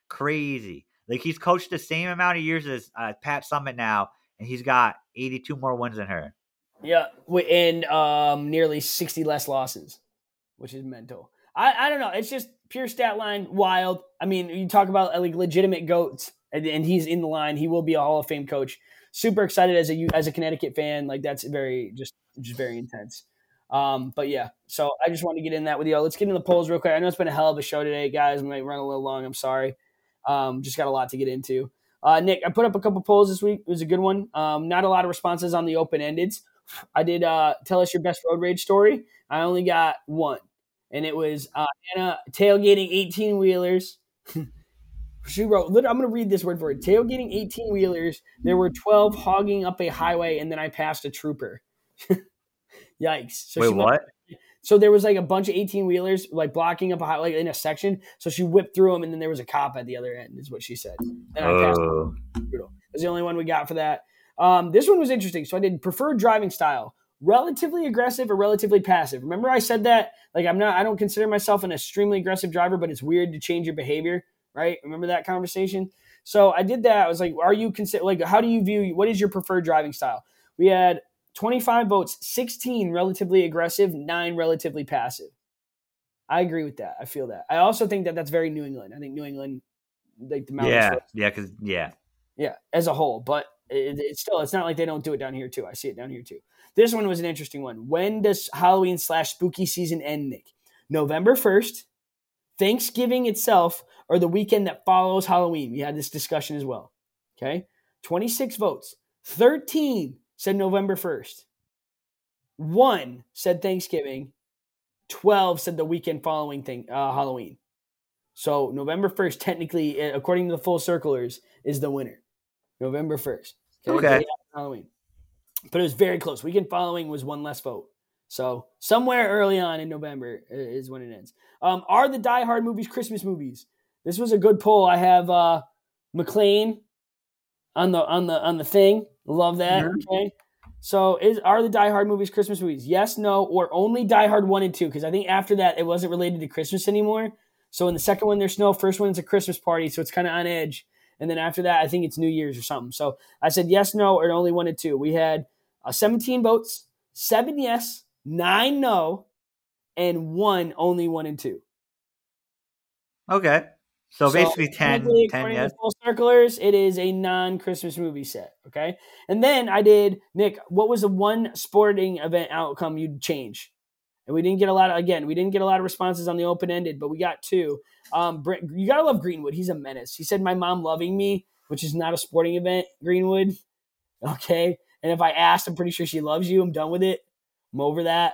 Speaker 3: crazy. Like he's coached the same amount of years as uh, Pat Summitt now, and he's got eighty-two more wins than her.
Speaker 1: Yeah, and um, nearly sixty less losses, which is mental. I, I don't know. It's just pure stat line, wild. I mean, you talk about like legitimate goats, and, and he's in the line. He will be a Hall of Fame coach. Super excited as a as a Connecticut fan. Like that's very just just very intense. Um, but yeah, so I just wanted to get in that with you. Let's get into the polls real quick. I know it's been a hell of a show today, guys. We might run a little long. I'm sorry. Um, just got a lot to get into. Uh, Nick, I put up a couple polls this week. It was a good one. Um, not a lot of responses on the open-endeds. I did uh, tell us your best road rage story. I only got one, and it was uh, Anna tailgating eighteen-wheelers. She wrote, I'm going to read this word for it. Tailgating eighteen-wheelers. There were twelve hogging up a highway, and then I passed a trooper. Yikes. So
Speaker 3: Wait,
Speaker 1: she
Speaker 3: what?
Speaker 1: Went, so there was like a bunch of eighteen-wheelers like blocking up a highway like in a section. So she whipped through them, and then there was a cop at the other end is what she said. And I passed.
Speaker 3: Oh.
Speaker 1: Brutal. That's the only one we got for that. Um, this one was interesting. So I did preferred driving style, relatively aggressive or relatively passive. Remember I said that? Like I'm not, I don't consider myself an extremely aggressive driver, but it's weird to change your behavior, right? Remember that conversation? So I did that. I was like, are you consider like, how do you view, what is your preferred driving style? We had twenty-five votes, sixteen relatively aggressive, nine relatively passive. I agree with that. I feel that. I also think that that's very New England. I think New England, like the mountains.
Speaker 3: Yeah, yeah, because, yeah.
Speaker 1: Yeah, as a whole, but it, it's still, it's not like they don't do it down here too. I see it down here too. This one was an interesting one. When does Halloween slash spooky season end, Nick? November first, Thanksgiving itself, or the weekend that follows Halloween? We had this discussion as well. Okay. twenty-six votes. thirteen said November first. One said Thanksgiving. twelve said the weekend following thing, uh, Halloween. So November first, technically, according to the full circlers, is the winner. November first.
Speaker 3: Okay. okay.
Speaker 1: Halloween. But it was very close. Weekend following was one less vote. So somewhere early on in November is when it ends. Um, are the Die Hard movies Christmas movies? This was a good poll. I have uh, McLean on the on the on the thing. Love that. Mm-hmm. Okay. So is are the Die Hard movies Christmas movies? Yes, no, or only Die Hard one and two? Because I think after that it wasn't related to Christmas anymore. So in the second one there's snow. First one is a Christmas party, so it's kind of on edge. And then after that, I think it's New Year's or something. So I said yes, no, or only one and two. We had uh, seventeen votes, seven yes, nine no, and one only one and two.
Speaker 3: Okay. So, so basically ten, ten yes.
Speaker 1: To full circlers, it is a non-Christmas movie set, okay? And then I did, Nick, what was the one sporting event outcome you'd change? And we didn't get a lot of, again, we didn't get a lot of responses on the open-ended, but we got two. Um, you got to love Greenwood. He's a menace. He said, my mom loving me, which is not a sporting event, Greenwood. Okay. And if I asked, I'm pretty sure she loves you. I'm done with it. I'm over that.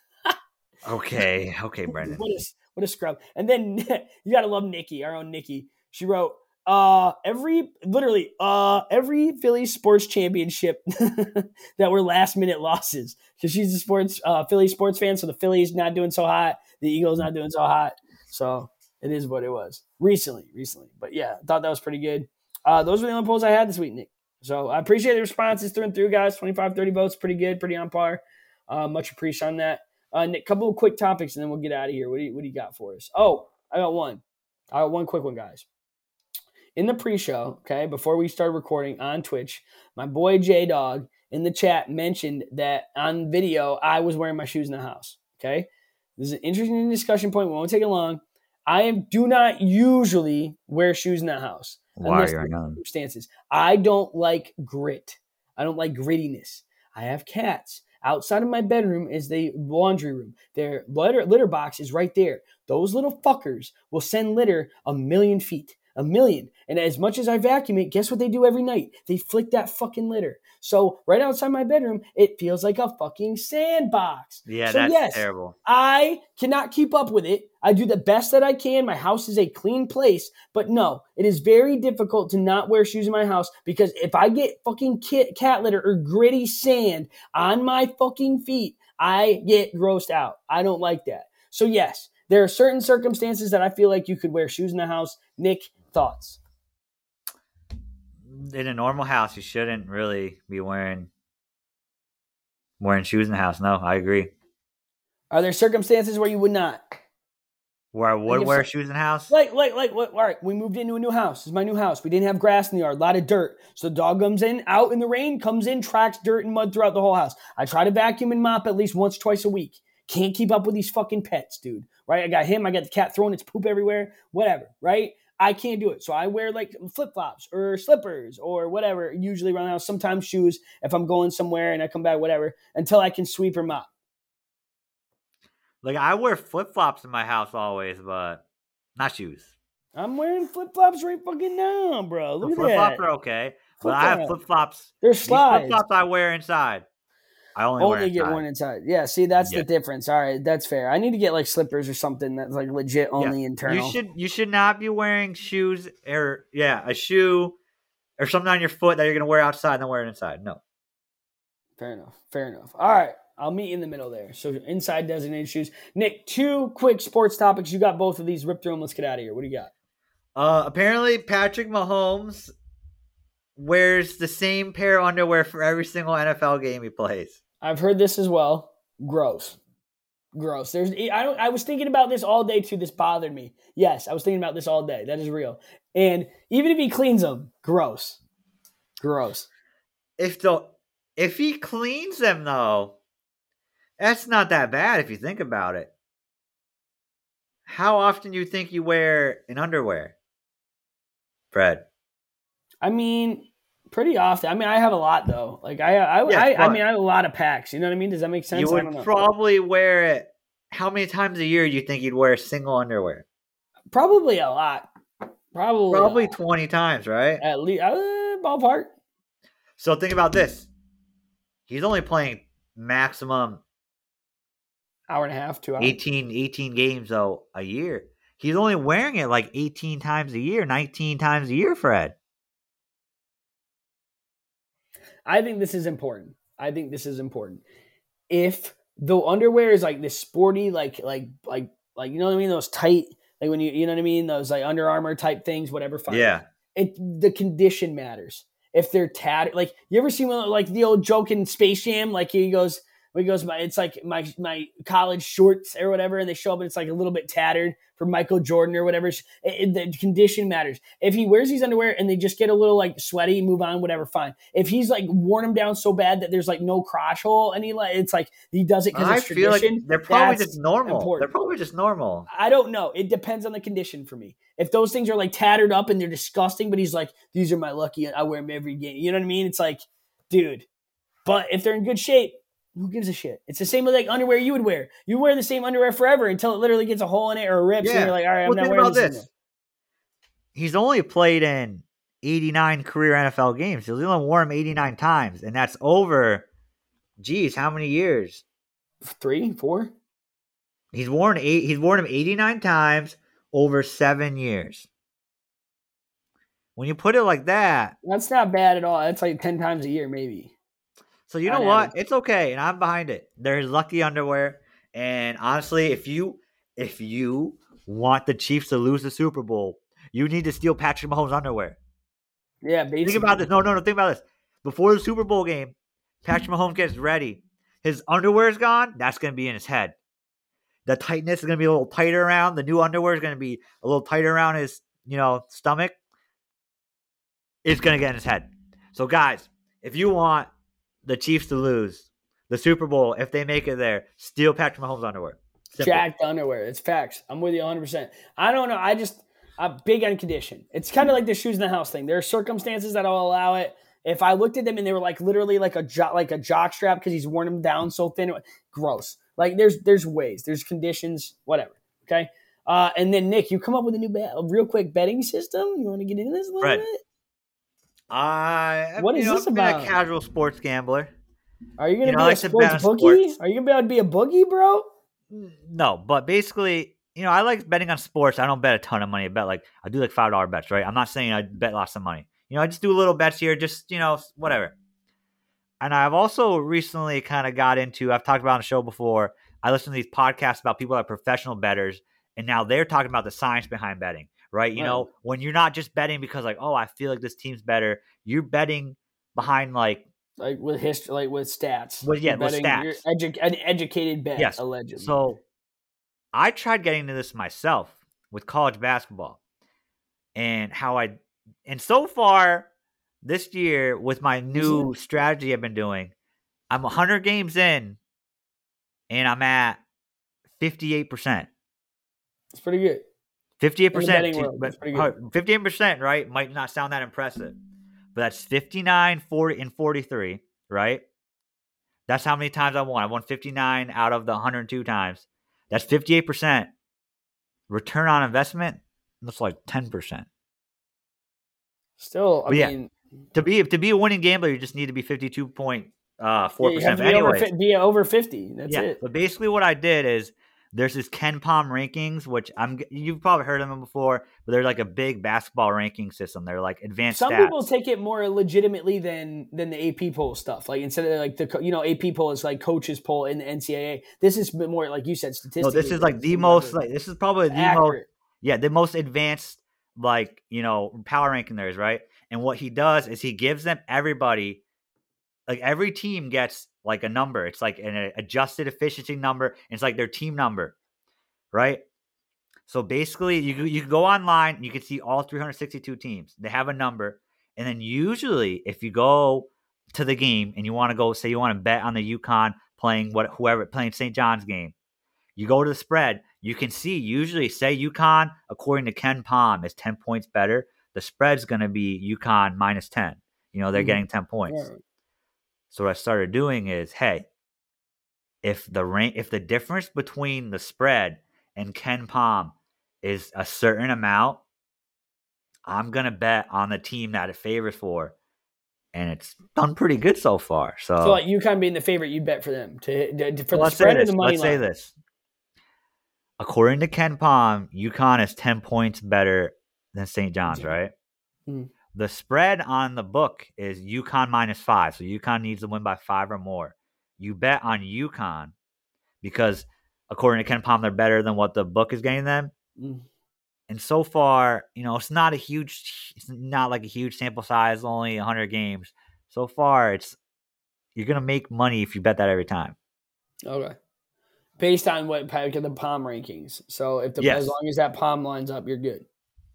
Speaker 3: okay. Okay, Brendan.
Speaker 1: what, a, what a scrub. And then you got to love Nikki, our own Nikki. She wrote, uh, every, literally, uh, every Phillies sports championship that were last minute losses. Because she's a sports, uh, Philly sports fan. So the Phillies not doing so hot. The Eagles not doing so hot. So it is what it was recently, recently. But yeah, I thought that was pretty good. Uh, those were the only polls I had this week, Nick. So I appreciate the responses through and through, guys. twenty-five, thirty votes, pretty good, pretty on par. Uh, much appreciation on that. Uh, Nick, couple of quick topics, and then we'll get out of here. What do you, what do you got for us? Oh, I got one. I got one quick one, guys. In the pre-show, okay, before we started recording on Twitch, my boy J-Dog in the chat mentioned that on video I was wearing my shoes in the house, okay? This is an interesting discussion point. We won't take it long. I am, do not usually wear shoes in the house.
Speaker 3: Why are you on?
Speaker 1: Circumstances. I don't like grit. I don't like grittiness. I have cats. Outside of my bedroom is the laundry room. Their litter, litter box is right there. Those little fuckers will send litter a million feet. A million. And as much as I vacuum it, guess what they do every night? They flick that fucking litter. So right outside my bedroom, it feels like a fucking sandbox.
Speaker 3: Yeah,
Speaker 1: so
Speaker 3: that's
Speaker 1: yes,
Speaker 3: terrible.
Speaker 1: I cannot keep up with it. I do the best that I can. My house is a clean place. But no, it is very difficult to not wear shoes in my house because if I get fucking kit, cat litter or gritty sand on my fucking feet, I get grossed out. I don't like that. So yes, there are certain circumstances that I feel like you could wear shoes in the house. Nick, thoughts?
Speaker 3: In a normal house, you shouldn't really be wearing wearing shoes in the house. No, I agree.
Speaker 1: Are there circumstances where you would not?
Speaker 3: Where I would
Speaker 1: Like if
Speaker 3: wear
Speaker 1: so-
Speaker 3: shoes in the house?
Speaker 1: Like, like, like, what? All right, we moved into a new house. This is my new house. We didn't have grass in the yard, a lot of dirt. So the dog comes in, out in the rain, comes in, tracks dirt and mud throughout the whole house. I try to vacuum and mop at least once, twice a week. Can't keep up with these fucking pets, dude. Right? I got him. I got the cat throwing its poop everywhere. Whatever. Right? I can't do it. So I wear like flip flops or slippers or whatever. Usually around the house. Sometimes shoes if I'm going somewhere and I come back, whatever, until I can sweep or mop.
Speaker 3: Like, I wear flip flops in my house always, but not shoes.
Speaker 1: I'm wearing flip flops right fucking now, bro. Look at
Speaker 3: Flip
Speaker 1: that.
Speaker 3: flops are okay, but I have
Speaker 1: Flip-flop.
Speaker 3: flip flops.
Speaker 1: They're
Speaker 3: Flip
Speaker 1: slides.
Speaker 3: flops I wear inside. I only, wear
Speaker 1: Only get
Speaker 3: inside.
Speaker 1: one inside. Yeah, see, that's
Speaker 3: Yeah.
Speaker 1: the difference. All right, that's fair. I need to get like slippers or something that's like legit only
Speaker 3: Yeah.
Speaker 1: internal.
Speaker 3: You should you should not be wearing shoes or yeah a shoe or something on your foot that you're gonna wear outside and then wear it inside. No.
Speaker 1: Fair enough. Fair enough. All right, I'll meet you in the middle there. So inside designated shoes. Nick, two quick sports topics. You got both of these. Rip through them. Let's get out of here. What do you got?
Speaker 3: Uh, apparently Patrick Mahomes wears the same pair of underwear for every single N F L game he plays.
Speaker 1: I've heard this as well. Gross. Gross. There's. I don't. I was thinking about this all day too. This bothered me. Yes, I was thinking about this all day. That is real. And even if he cleans them, gross. Gross.
Speaker 3: If the if he cleans them though, that's not that bad if you think about it. How often do you think you wear an underwear, Fred?
Speaker 1: I mean, pretty often. I mean, I have a lot though. Like I, I,
Speaker 3: Yes,
Speaker 1: I, I
Speaker 3: but-
Speaker 1: mean, I have a lot of packs. You know what I mean? Does that make sense?
Speaker 3: You
Speaker 1: I don't know.
Speaker 3: would probably wear it. How many times a year do you think you'd wear single underwear?
Speaker 1: Probably a lot. Probably,
Speaker 3: Probably
Speaker 1: a lot.
Speaker 3: twenty times, right?
Speaker 1: At least uh, ballpark.
Speaker 3: So think about this. He's only playing maximum
Speaker 1: Hour and a half, two hours.
Speaker 3: eighteen, eighteen games though a year. He's only wearing it like eighteen times a year, nineteen times a year, Fred.
Speaker 1: I think this is important. I think this is important. If the underwear is like this sporty, like like like like you know what I mean, those tight, like when you you know what I mean, those like Under Armour type things, whatever. Fine.
Speaker 3: Yeah.
Speaker 1: It the condition matters. If they're tattered, like you ever seen one, like the old joke in Space Jam, like he goes, when he goes, my it's like my my college shorts or whatever, and they show up and it's like a little bit tattered for Michael Jordan or whatever. It, it, the condition matters. If he wears these underwear and they just get a little like sweaty, move on, whatever, fine. If he's like worn them down so bad that there's like no crotch hole, and he like it's like he does it because
Speaker 3: I
Speaker 1: it's
Speaker 3: feel like
Speaker 1: tradition.
Speaker 3: they're probably
Speaker 1: that's
Speaker 3: just normal.
Speaker 1: important.
Speaker 3: They're probably just normal.
Speaker 1: I don't know. It depends on the condition for me. If those things are like tattered up and they're disgusting, but he's like, these are my lucky, I wear them every game. You know what I mean? It's like, dude. But if they're in good shape, who gives a shit? It's the same with like underwear you would wear. You wear the same underwear forever until it literally gets a hole in it or rips,
Speaker 3: Yeah.
Speaker 1: and you're like, all right, I'm
Speaker 3: Well,
Speaker 1: not
Speaker 3: think
Speaker 1: wearing
Speaker 3: about
Speaker 1: this.
Speaker 3: this.
Speaker 1: anymore.
Speaker 3: He's only played in eighty-nine career N F L games. He's only worn them eighty-nine times, and that's over, geez, how many years?
Speaker 1: Three, four?
Speaker 3: He's worn eight. He's worn them eighty-nine times over seven years. When you put it like that,
Speaker 1: That's not bad at all. That's like ten times a year, maybe.
Speaker 3: so you know
Speaker 1: On
Speaker 3: what?
Speaker 1: average.
Speaker 3: It's okay, and I'm behind it. There's lucky underwear, and honestly, if you if you want the Chiefs to lose the Super Bowl, you need to steal Patrick Mahomes' underwear.
Speaker 1: Yeah, basically.
Speaker 3: Think about this. No, no, no. Think about this. Before the Super Bowl game, Patrick Mahomes gets ready. His underwear is gone. That's going to be in his head. The tightness is going to be a little tighter around. The new underwear is going to be a little tighter around his, you know, stomach. It's going to get in his head. So, guys, if you want the Chiefs to lose the Super Bowl, if they make it there, steal Patrick Mahomes' underwear. Simple.
Speaker 1: Jacked underwear. It's facts. I'm with you one hundred percent. I don't know. I just, I'm big on condition. It's kind of like the shoes in the house thing. There are circumstances that will allow it. If I looked at them and they were like literally like a jo- like a jock strap because he's worn them down so thin, it, gross. Like there's there's ways, there's conditions, whatever. Okay. Uh, and then Nick, you come up with a new bet, a real quick betting system. You want to get into this a little
Speaker 3: Fred.
Speaker 1: bit?
Speaker 3: I,
Speaker 1: What
Speaker 3: you
Speaker 1: is
Speaker 3: know,
Speaker 1: this
Speaker 3: I've been
Speaker 1: about?
Speaker 3: a casual sports gambler.
Speaker 1: Are you gonna
Speaker 3: You know,
Speaker 1: be
Speaker 3: I
Speaker 1: a
Speaker 3: like to bet
Speaker 1: sports
Speaker 3: on
Speaker 1: bookie?
Speaker 3: sports.
Speaker 1: Are you gonna be able to be a boogie, bro?
Speaker 3: No, but basically, you know, I like betting on sports. I don't bet a ton of money. I bet like I do like five dollar bets, right? I'm not saying I bet lots of money. You know, I just do little bets here, just you know, whatever. And I've also recently kind of got into. I've talked about on the show before. I listen to these podcasts about people that are professional bettors, and now they're talking about the science behind betting, right? You
Speaker 1: Right.
Speaker 3: know, when you're not just betting because like, oh, I feel like this team's better. You're betting behind like,
Speaker 1: Like with history, like with stats.
Speaker 3: Well, yeah,
Speaker 1: You're
Speaker 3: with
Speaker 1: betting-
Speaker 3: stats.
Speaker 1: You're edu- an educated bet,
Speaker 3: Yes.
Speaker 1: allegedly.
Speaker 3: So I tried getting into this myself with college basketball and how I, and so far this year with my new strategy I've been doing, I'm one hundred games in and I'm at fifty-eight percent.
Speaker 1: It's pretty good.
Speaker 3: fifty-eight percent.
Speaker 1: In the betting world, it's pretty good.
Speaker 3: fifty-eight percent, right? Might not sound that impressive, but that's fifty-nine, forty, and forty-three, right? That's how many times I won. I won fifty-nine out of the one hundred two times. That's fifty-eight percent. Return on investment looks like ten percent.
Speaker 1: Still, I
Speaker 3: but
Speaker 1: mean,
Speaker 3: yeah, to be to be a winning gambler, you just need to be fifty-two point four
Speaker 1: yeah,
Speaker 3: percent.
Speaker 1: You have to be over, be over fifty. That's
Speaker 3: yeah,
Speaker 1: it.
Speaker 3: But basically, what I did is there's this Ken Pom rankings, which I'm you've probably heard of them before, but they're like a big basketball ranking system. They're like advanced.
Speaker 1: Some
Speaker 3: stats.
Speaker 1: people take it more legitimately than than the A P poll stuff. Like instead of like the you know A P poll is like coaches poll in the N C double A. This is more like you said statistically.
Speaker 3: No, this is like the most like this is probably the
Speaker 1: accurate.
Speaker 3: most yeah the most advanced like you know power ranking there is, right. And what he does is he gives them everybody like every team gets like a number. It's like an adjusted efficiency number. It's like their team number, right? So basically, you you can go online, you can see all three hundred sixty-two teams. They have a number, and then usually, if you go to the game and you want to go, say you want to bet on the UConn playing what whoever playing Saint John's game, you go to the spread. You can see usually, say UConn according to Ken Pom is ten points better. The spread's going to be UConn minus ten. You know they're mm-hmm. getting ten points. Yeah. So what I started doing is, hey, if the rank, if the difference between the spread and Ken Pom is a certain amount, I'm going to bet on the team that it favors for. And it's done pretty good so far. So,
Speaker 1: so like UConn being the favorite, you bet for them to, to for
Speaker 3: well,
Speaker 1: the spread or the money
Speaker 3: let's
Speaker 1: line?
Speaker 3: Let's say this. According to Ken Pom, UConn is ten points better than Saint John's, yeah. right? Mm. The spread on the book is UConn minus five. So UConn needs to win by five or more. You bet on UConn because according to Ken Pom, they're better than what the book is getting them. Mm. And so far, you know, it's not a huge, it's not like a huge sample size, only one hundred games. So far, it's you're going to make money if you bet that every time.
Speaker 1: Okay. Based on what the Pom rankings. So if the
Speaker 3: yes.
Speaker 1: as long as that Pom lines up, you're good.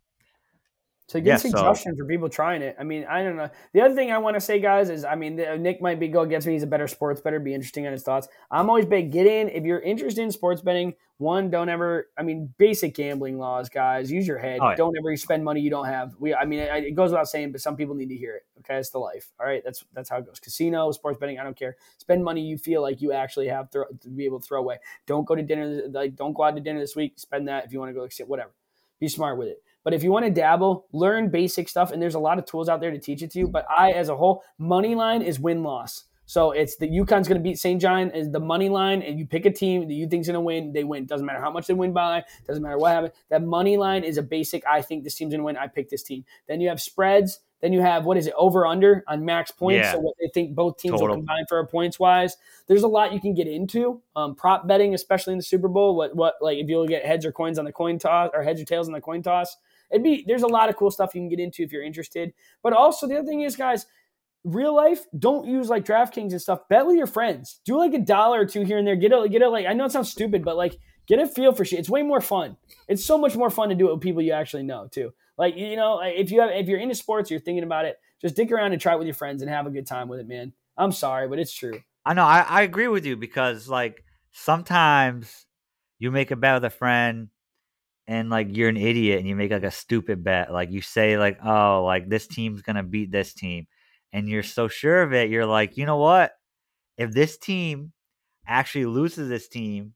Speaker 1: It's a good
Speaker 3: yes,
Speaker 1: suggestion
Speaker 3: so.
Speaker 1: for people trying it. I mean, I don't know. The other thing I want to say, guys, is I mean, Nick might be go against me. He's a better sports bettor. Be interesting on his thoughts. I'm always big. Get in if you're interested in sports betting. One, don't ever. I mean, basic gambling laws, guys. Use your head.
Speaker 3: Oh, yeah.
Speaker 1: Don't ever spend money you don't have. We. I mean, it, it goes without saying, but some people need to hear it. Okay, it's the life. All right, that's that's how it goes. Casino, sports betting. I don't care. Spend money you feel like you actually have to, to be able to throw away. Don't go to dinner. Like, don't go out to dinner this week. Spend that if you want to go. Whatever. Be smart with it. But if you want to dabble, learn basic stuff, and there's a lot of tools out there to teach it to you. But I, as a whole, money line is win-loss. So it's the UConn's going to beat Saint John is the money line, and you pick a team that you think's going to win, they win. Doesn't matter how much they win by, doesn't matter what happens. That money line is a basic, I think this team's going to win, I pick this team. Then you have spreads. Then you have, what is it, over-under on max points.
Speaker 3: Yeah.
Speaker 1: So what they think both teams
Speaker 3: Total.
Speaker 1: will combine for points-wise. There's a lot you can get into. Um, prop betting, especially in the Super Bowl. What, what, like if you'll get heads or coins on the coin toss, or heads or tails on the coin toss. It'd be there's a lot of cool stuff you can get into if you're interested. But also the other thing is, guys, real life, don't use like DraftKings and stuff. Bet with your friends. Do like a dollar or two here and there. Get it, get it. Like I know it sounds stupid, but like get a feel for shit. It's way more fun. It's so much more fun to do it with people you actually know too. Like you know, if you have if you're into sports, you're thinking about it. Just dick around and try it with your friends and have a good time with it, man. I'm sorry, but it's true.
Speaker 3: I know. I, I agree with you because like sometimes you make a bet with a friend. And like you're an idiot and you make like a stupid bet. Like you say like, oh, like this team's going to beat this team. And you're so sure of it. You're like, you know what? If this team actually loses this team,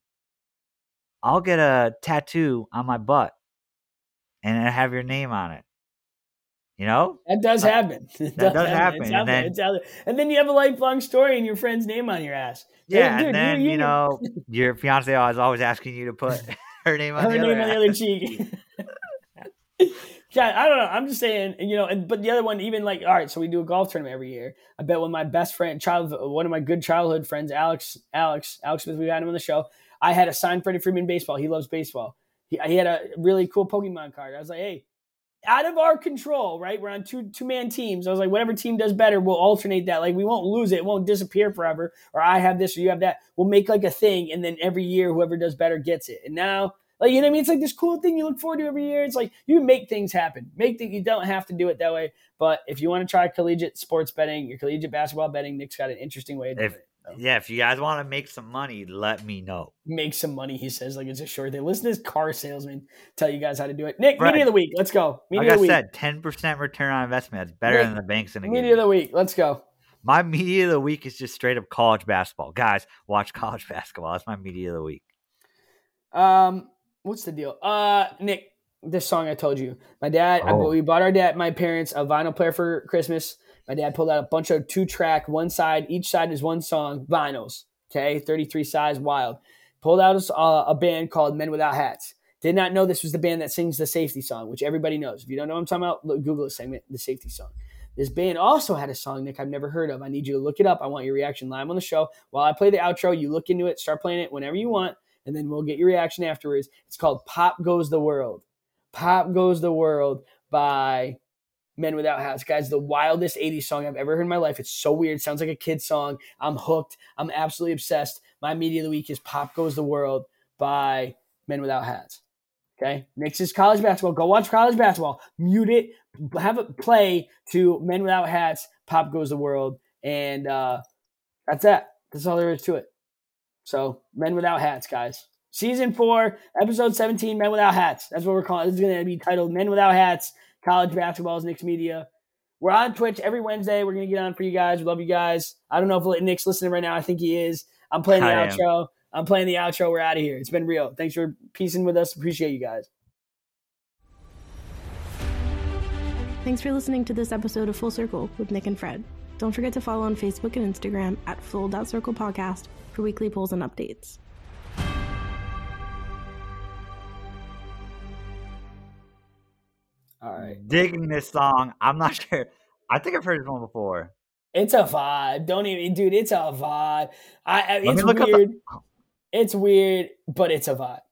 Speaker 3: I'll get a tattoo on my butt and I have your name on it. You know?
Speaker 1: That does happen.
Speaker 3: That does, does happen.
Speaker 1: happen.
Speaker 3: And, then,
Speaker 1: it's out there. And then you have a lifelong story and your friend's name on your ass.
Speaker 3: Yeah.
Speaker 1: Dude,
Speaker 3: and then, you, you, you know, your fiance is always asking you to put her name on,
Speaker 1: her
Speaker 3: the,
Speaker 1: name
Speaker 3: other
Speaker 1: on the other cheek. Yeah, I don't know. I'm just saying, you know, and but the other one, even like, all right, so we do a golf tournament every year. I bet with my best friend, child, one of my good childhood friends, Alex, Alex, Alex Smith, we had him on the show. I had a signed Freddie Freeman baseball. He loves baseball. He, he had a really cool Pokemon card. I was like, hey, out of our control, right? We're on two two man teams. I was like, whatever team does better, we'll alternate that. Like, we won't lose it. It won't disappear forever. Or I have this or you have that. We'll make like a thing. And then every year, whoever does better gets it. And now, like, you know what I mean? It's like this cool thing you look forward to every year. It's like you make things happen. Make things, you don't have to do it that way. But if you want to try collegiate sports betting, your collegiate basketball betting, Nick's got an interesting way of doing
Speaker 3: If,
Speaker 1: it. So.
Speaker 3: Yeah, if you guys want to make some money, let me know.
Speaker 1: Make some money, he says, like it's a short thing. Listen to this car salesman tell you guys how to do it. Nick,
Speaker 3: Right.
Speaker 1: media of the week. Let's go. Media
Speaker 3: like
Speaker 1: of the
Speaker 3: I
Speaker 1: week.
Speaker 3: said, ten percent return on investment. It's better
Speaker 1: Nick,
Speaker 3: than the banks in the
Speaker 1: media of the week. Let's go.
Speaker 3: My media of the week is just straight up college basketball. Guys, watch college basketball. That's my media of the week.
Speaker 1: Um, what's the deal? Uh, Nick, this song I told you. My dad,
Speaker 3: Oh.
Speaker 1: I, we bought our dad, my parents, a vinyl player for Christmas. My dad pulled out a bunch of two track, one side, each side is one song, vinyls. Okay, thirty-three size, wild. Pulled out a, uh, a band called Men Without Hats. Did not know this was the band that sings the Safety song, which everybody knows. If you don't know what I'm talking about, look, Google it, segment, the Safety song. This band also had a song, Nick, I've never heard of. I need you to look it up. I want your reaction live on the show. While I play the outro, you look into it, start playing it whenever you want, and then we'll get your reaction afterwards. It's called Pop Goes the World. Pop Goes the World by Men Without Hats. Guys, the wildest eighties song I've ever heard in my life. It's so weird. It sounds like a kid's song. I'm hooked. I'm absolutely obsessed. My media of the week is Pop Goes the World by Men Without Hats. Okay? Next is college basketball. Go watch college basketball. Mute it. Have it play to Men Without Hats, Pop Goes the World. And uh, that's that. That's all there is to it. So, Men Without Hats, guys. Season four, episode seventeen, Men Without Hats. That's what we're calling it. This is going to be titled Men Without Hats. College basketball is Nick's media. We're on Twitch every Wednesday. We're going to get on for you guys. We love you guys. I don't know if Nick's listening right now. I think he is. I'm playing the
Speaker 3: I
Speaker 1: outro. Am. I'm playing the outro. We're out of here. It's been real. Thanks for piecing with us. Appreciate you guys.
Speaker 2: Thanks for listening to this episode of Full Circle with Nick and Fred. Don't forget to follow on Facebook and Instagram at full dot circle podcast for weekly polls and updates.
Speaker 1: All right.
Speaker 3: Digging this song. I'm not sure. I think I've heard this one before.
Speaker 1: It's a vibe. Don't even, dude, it's a vibe. I, I
Speaker 3: Let
Speaker 1: it's
Speaker 3: me look
Speaker 1: weird.
Speaker 3: up the-
Speaker 1: It's weird, but it's a vibe.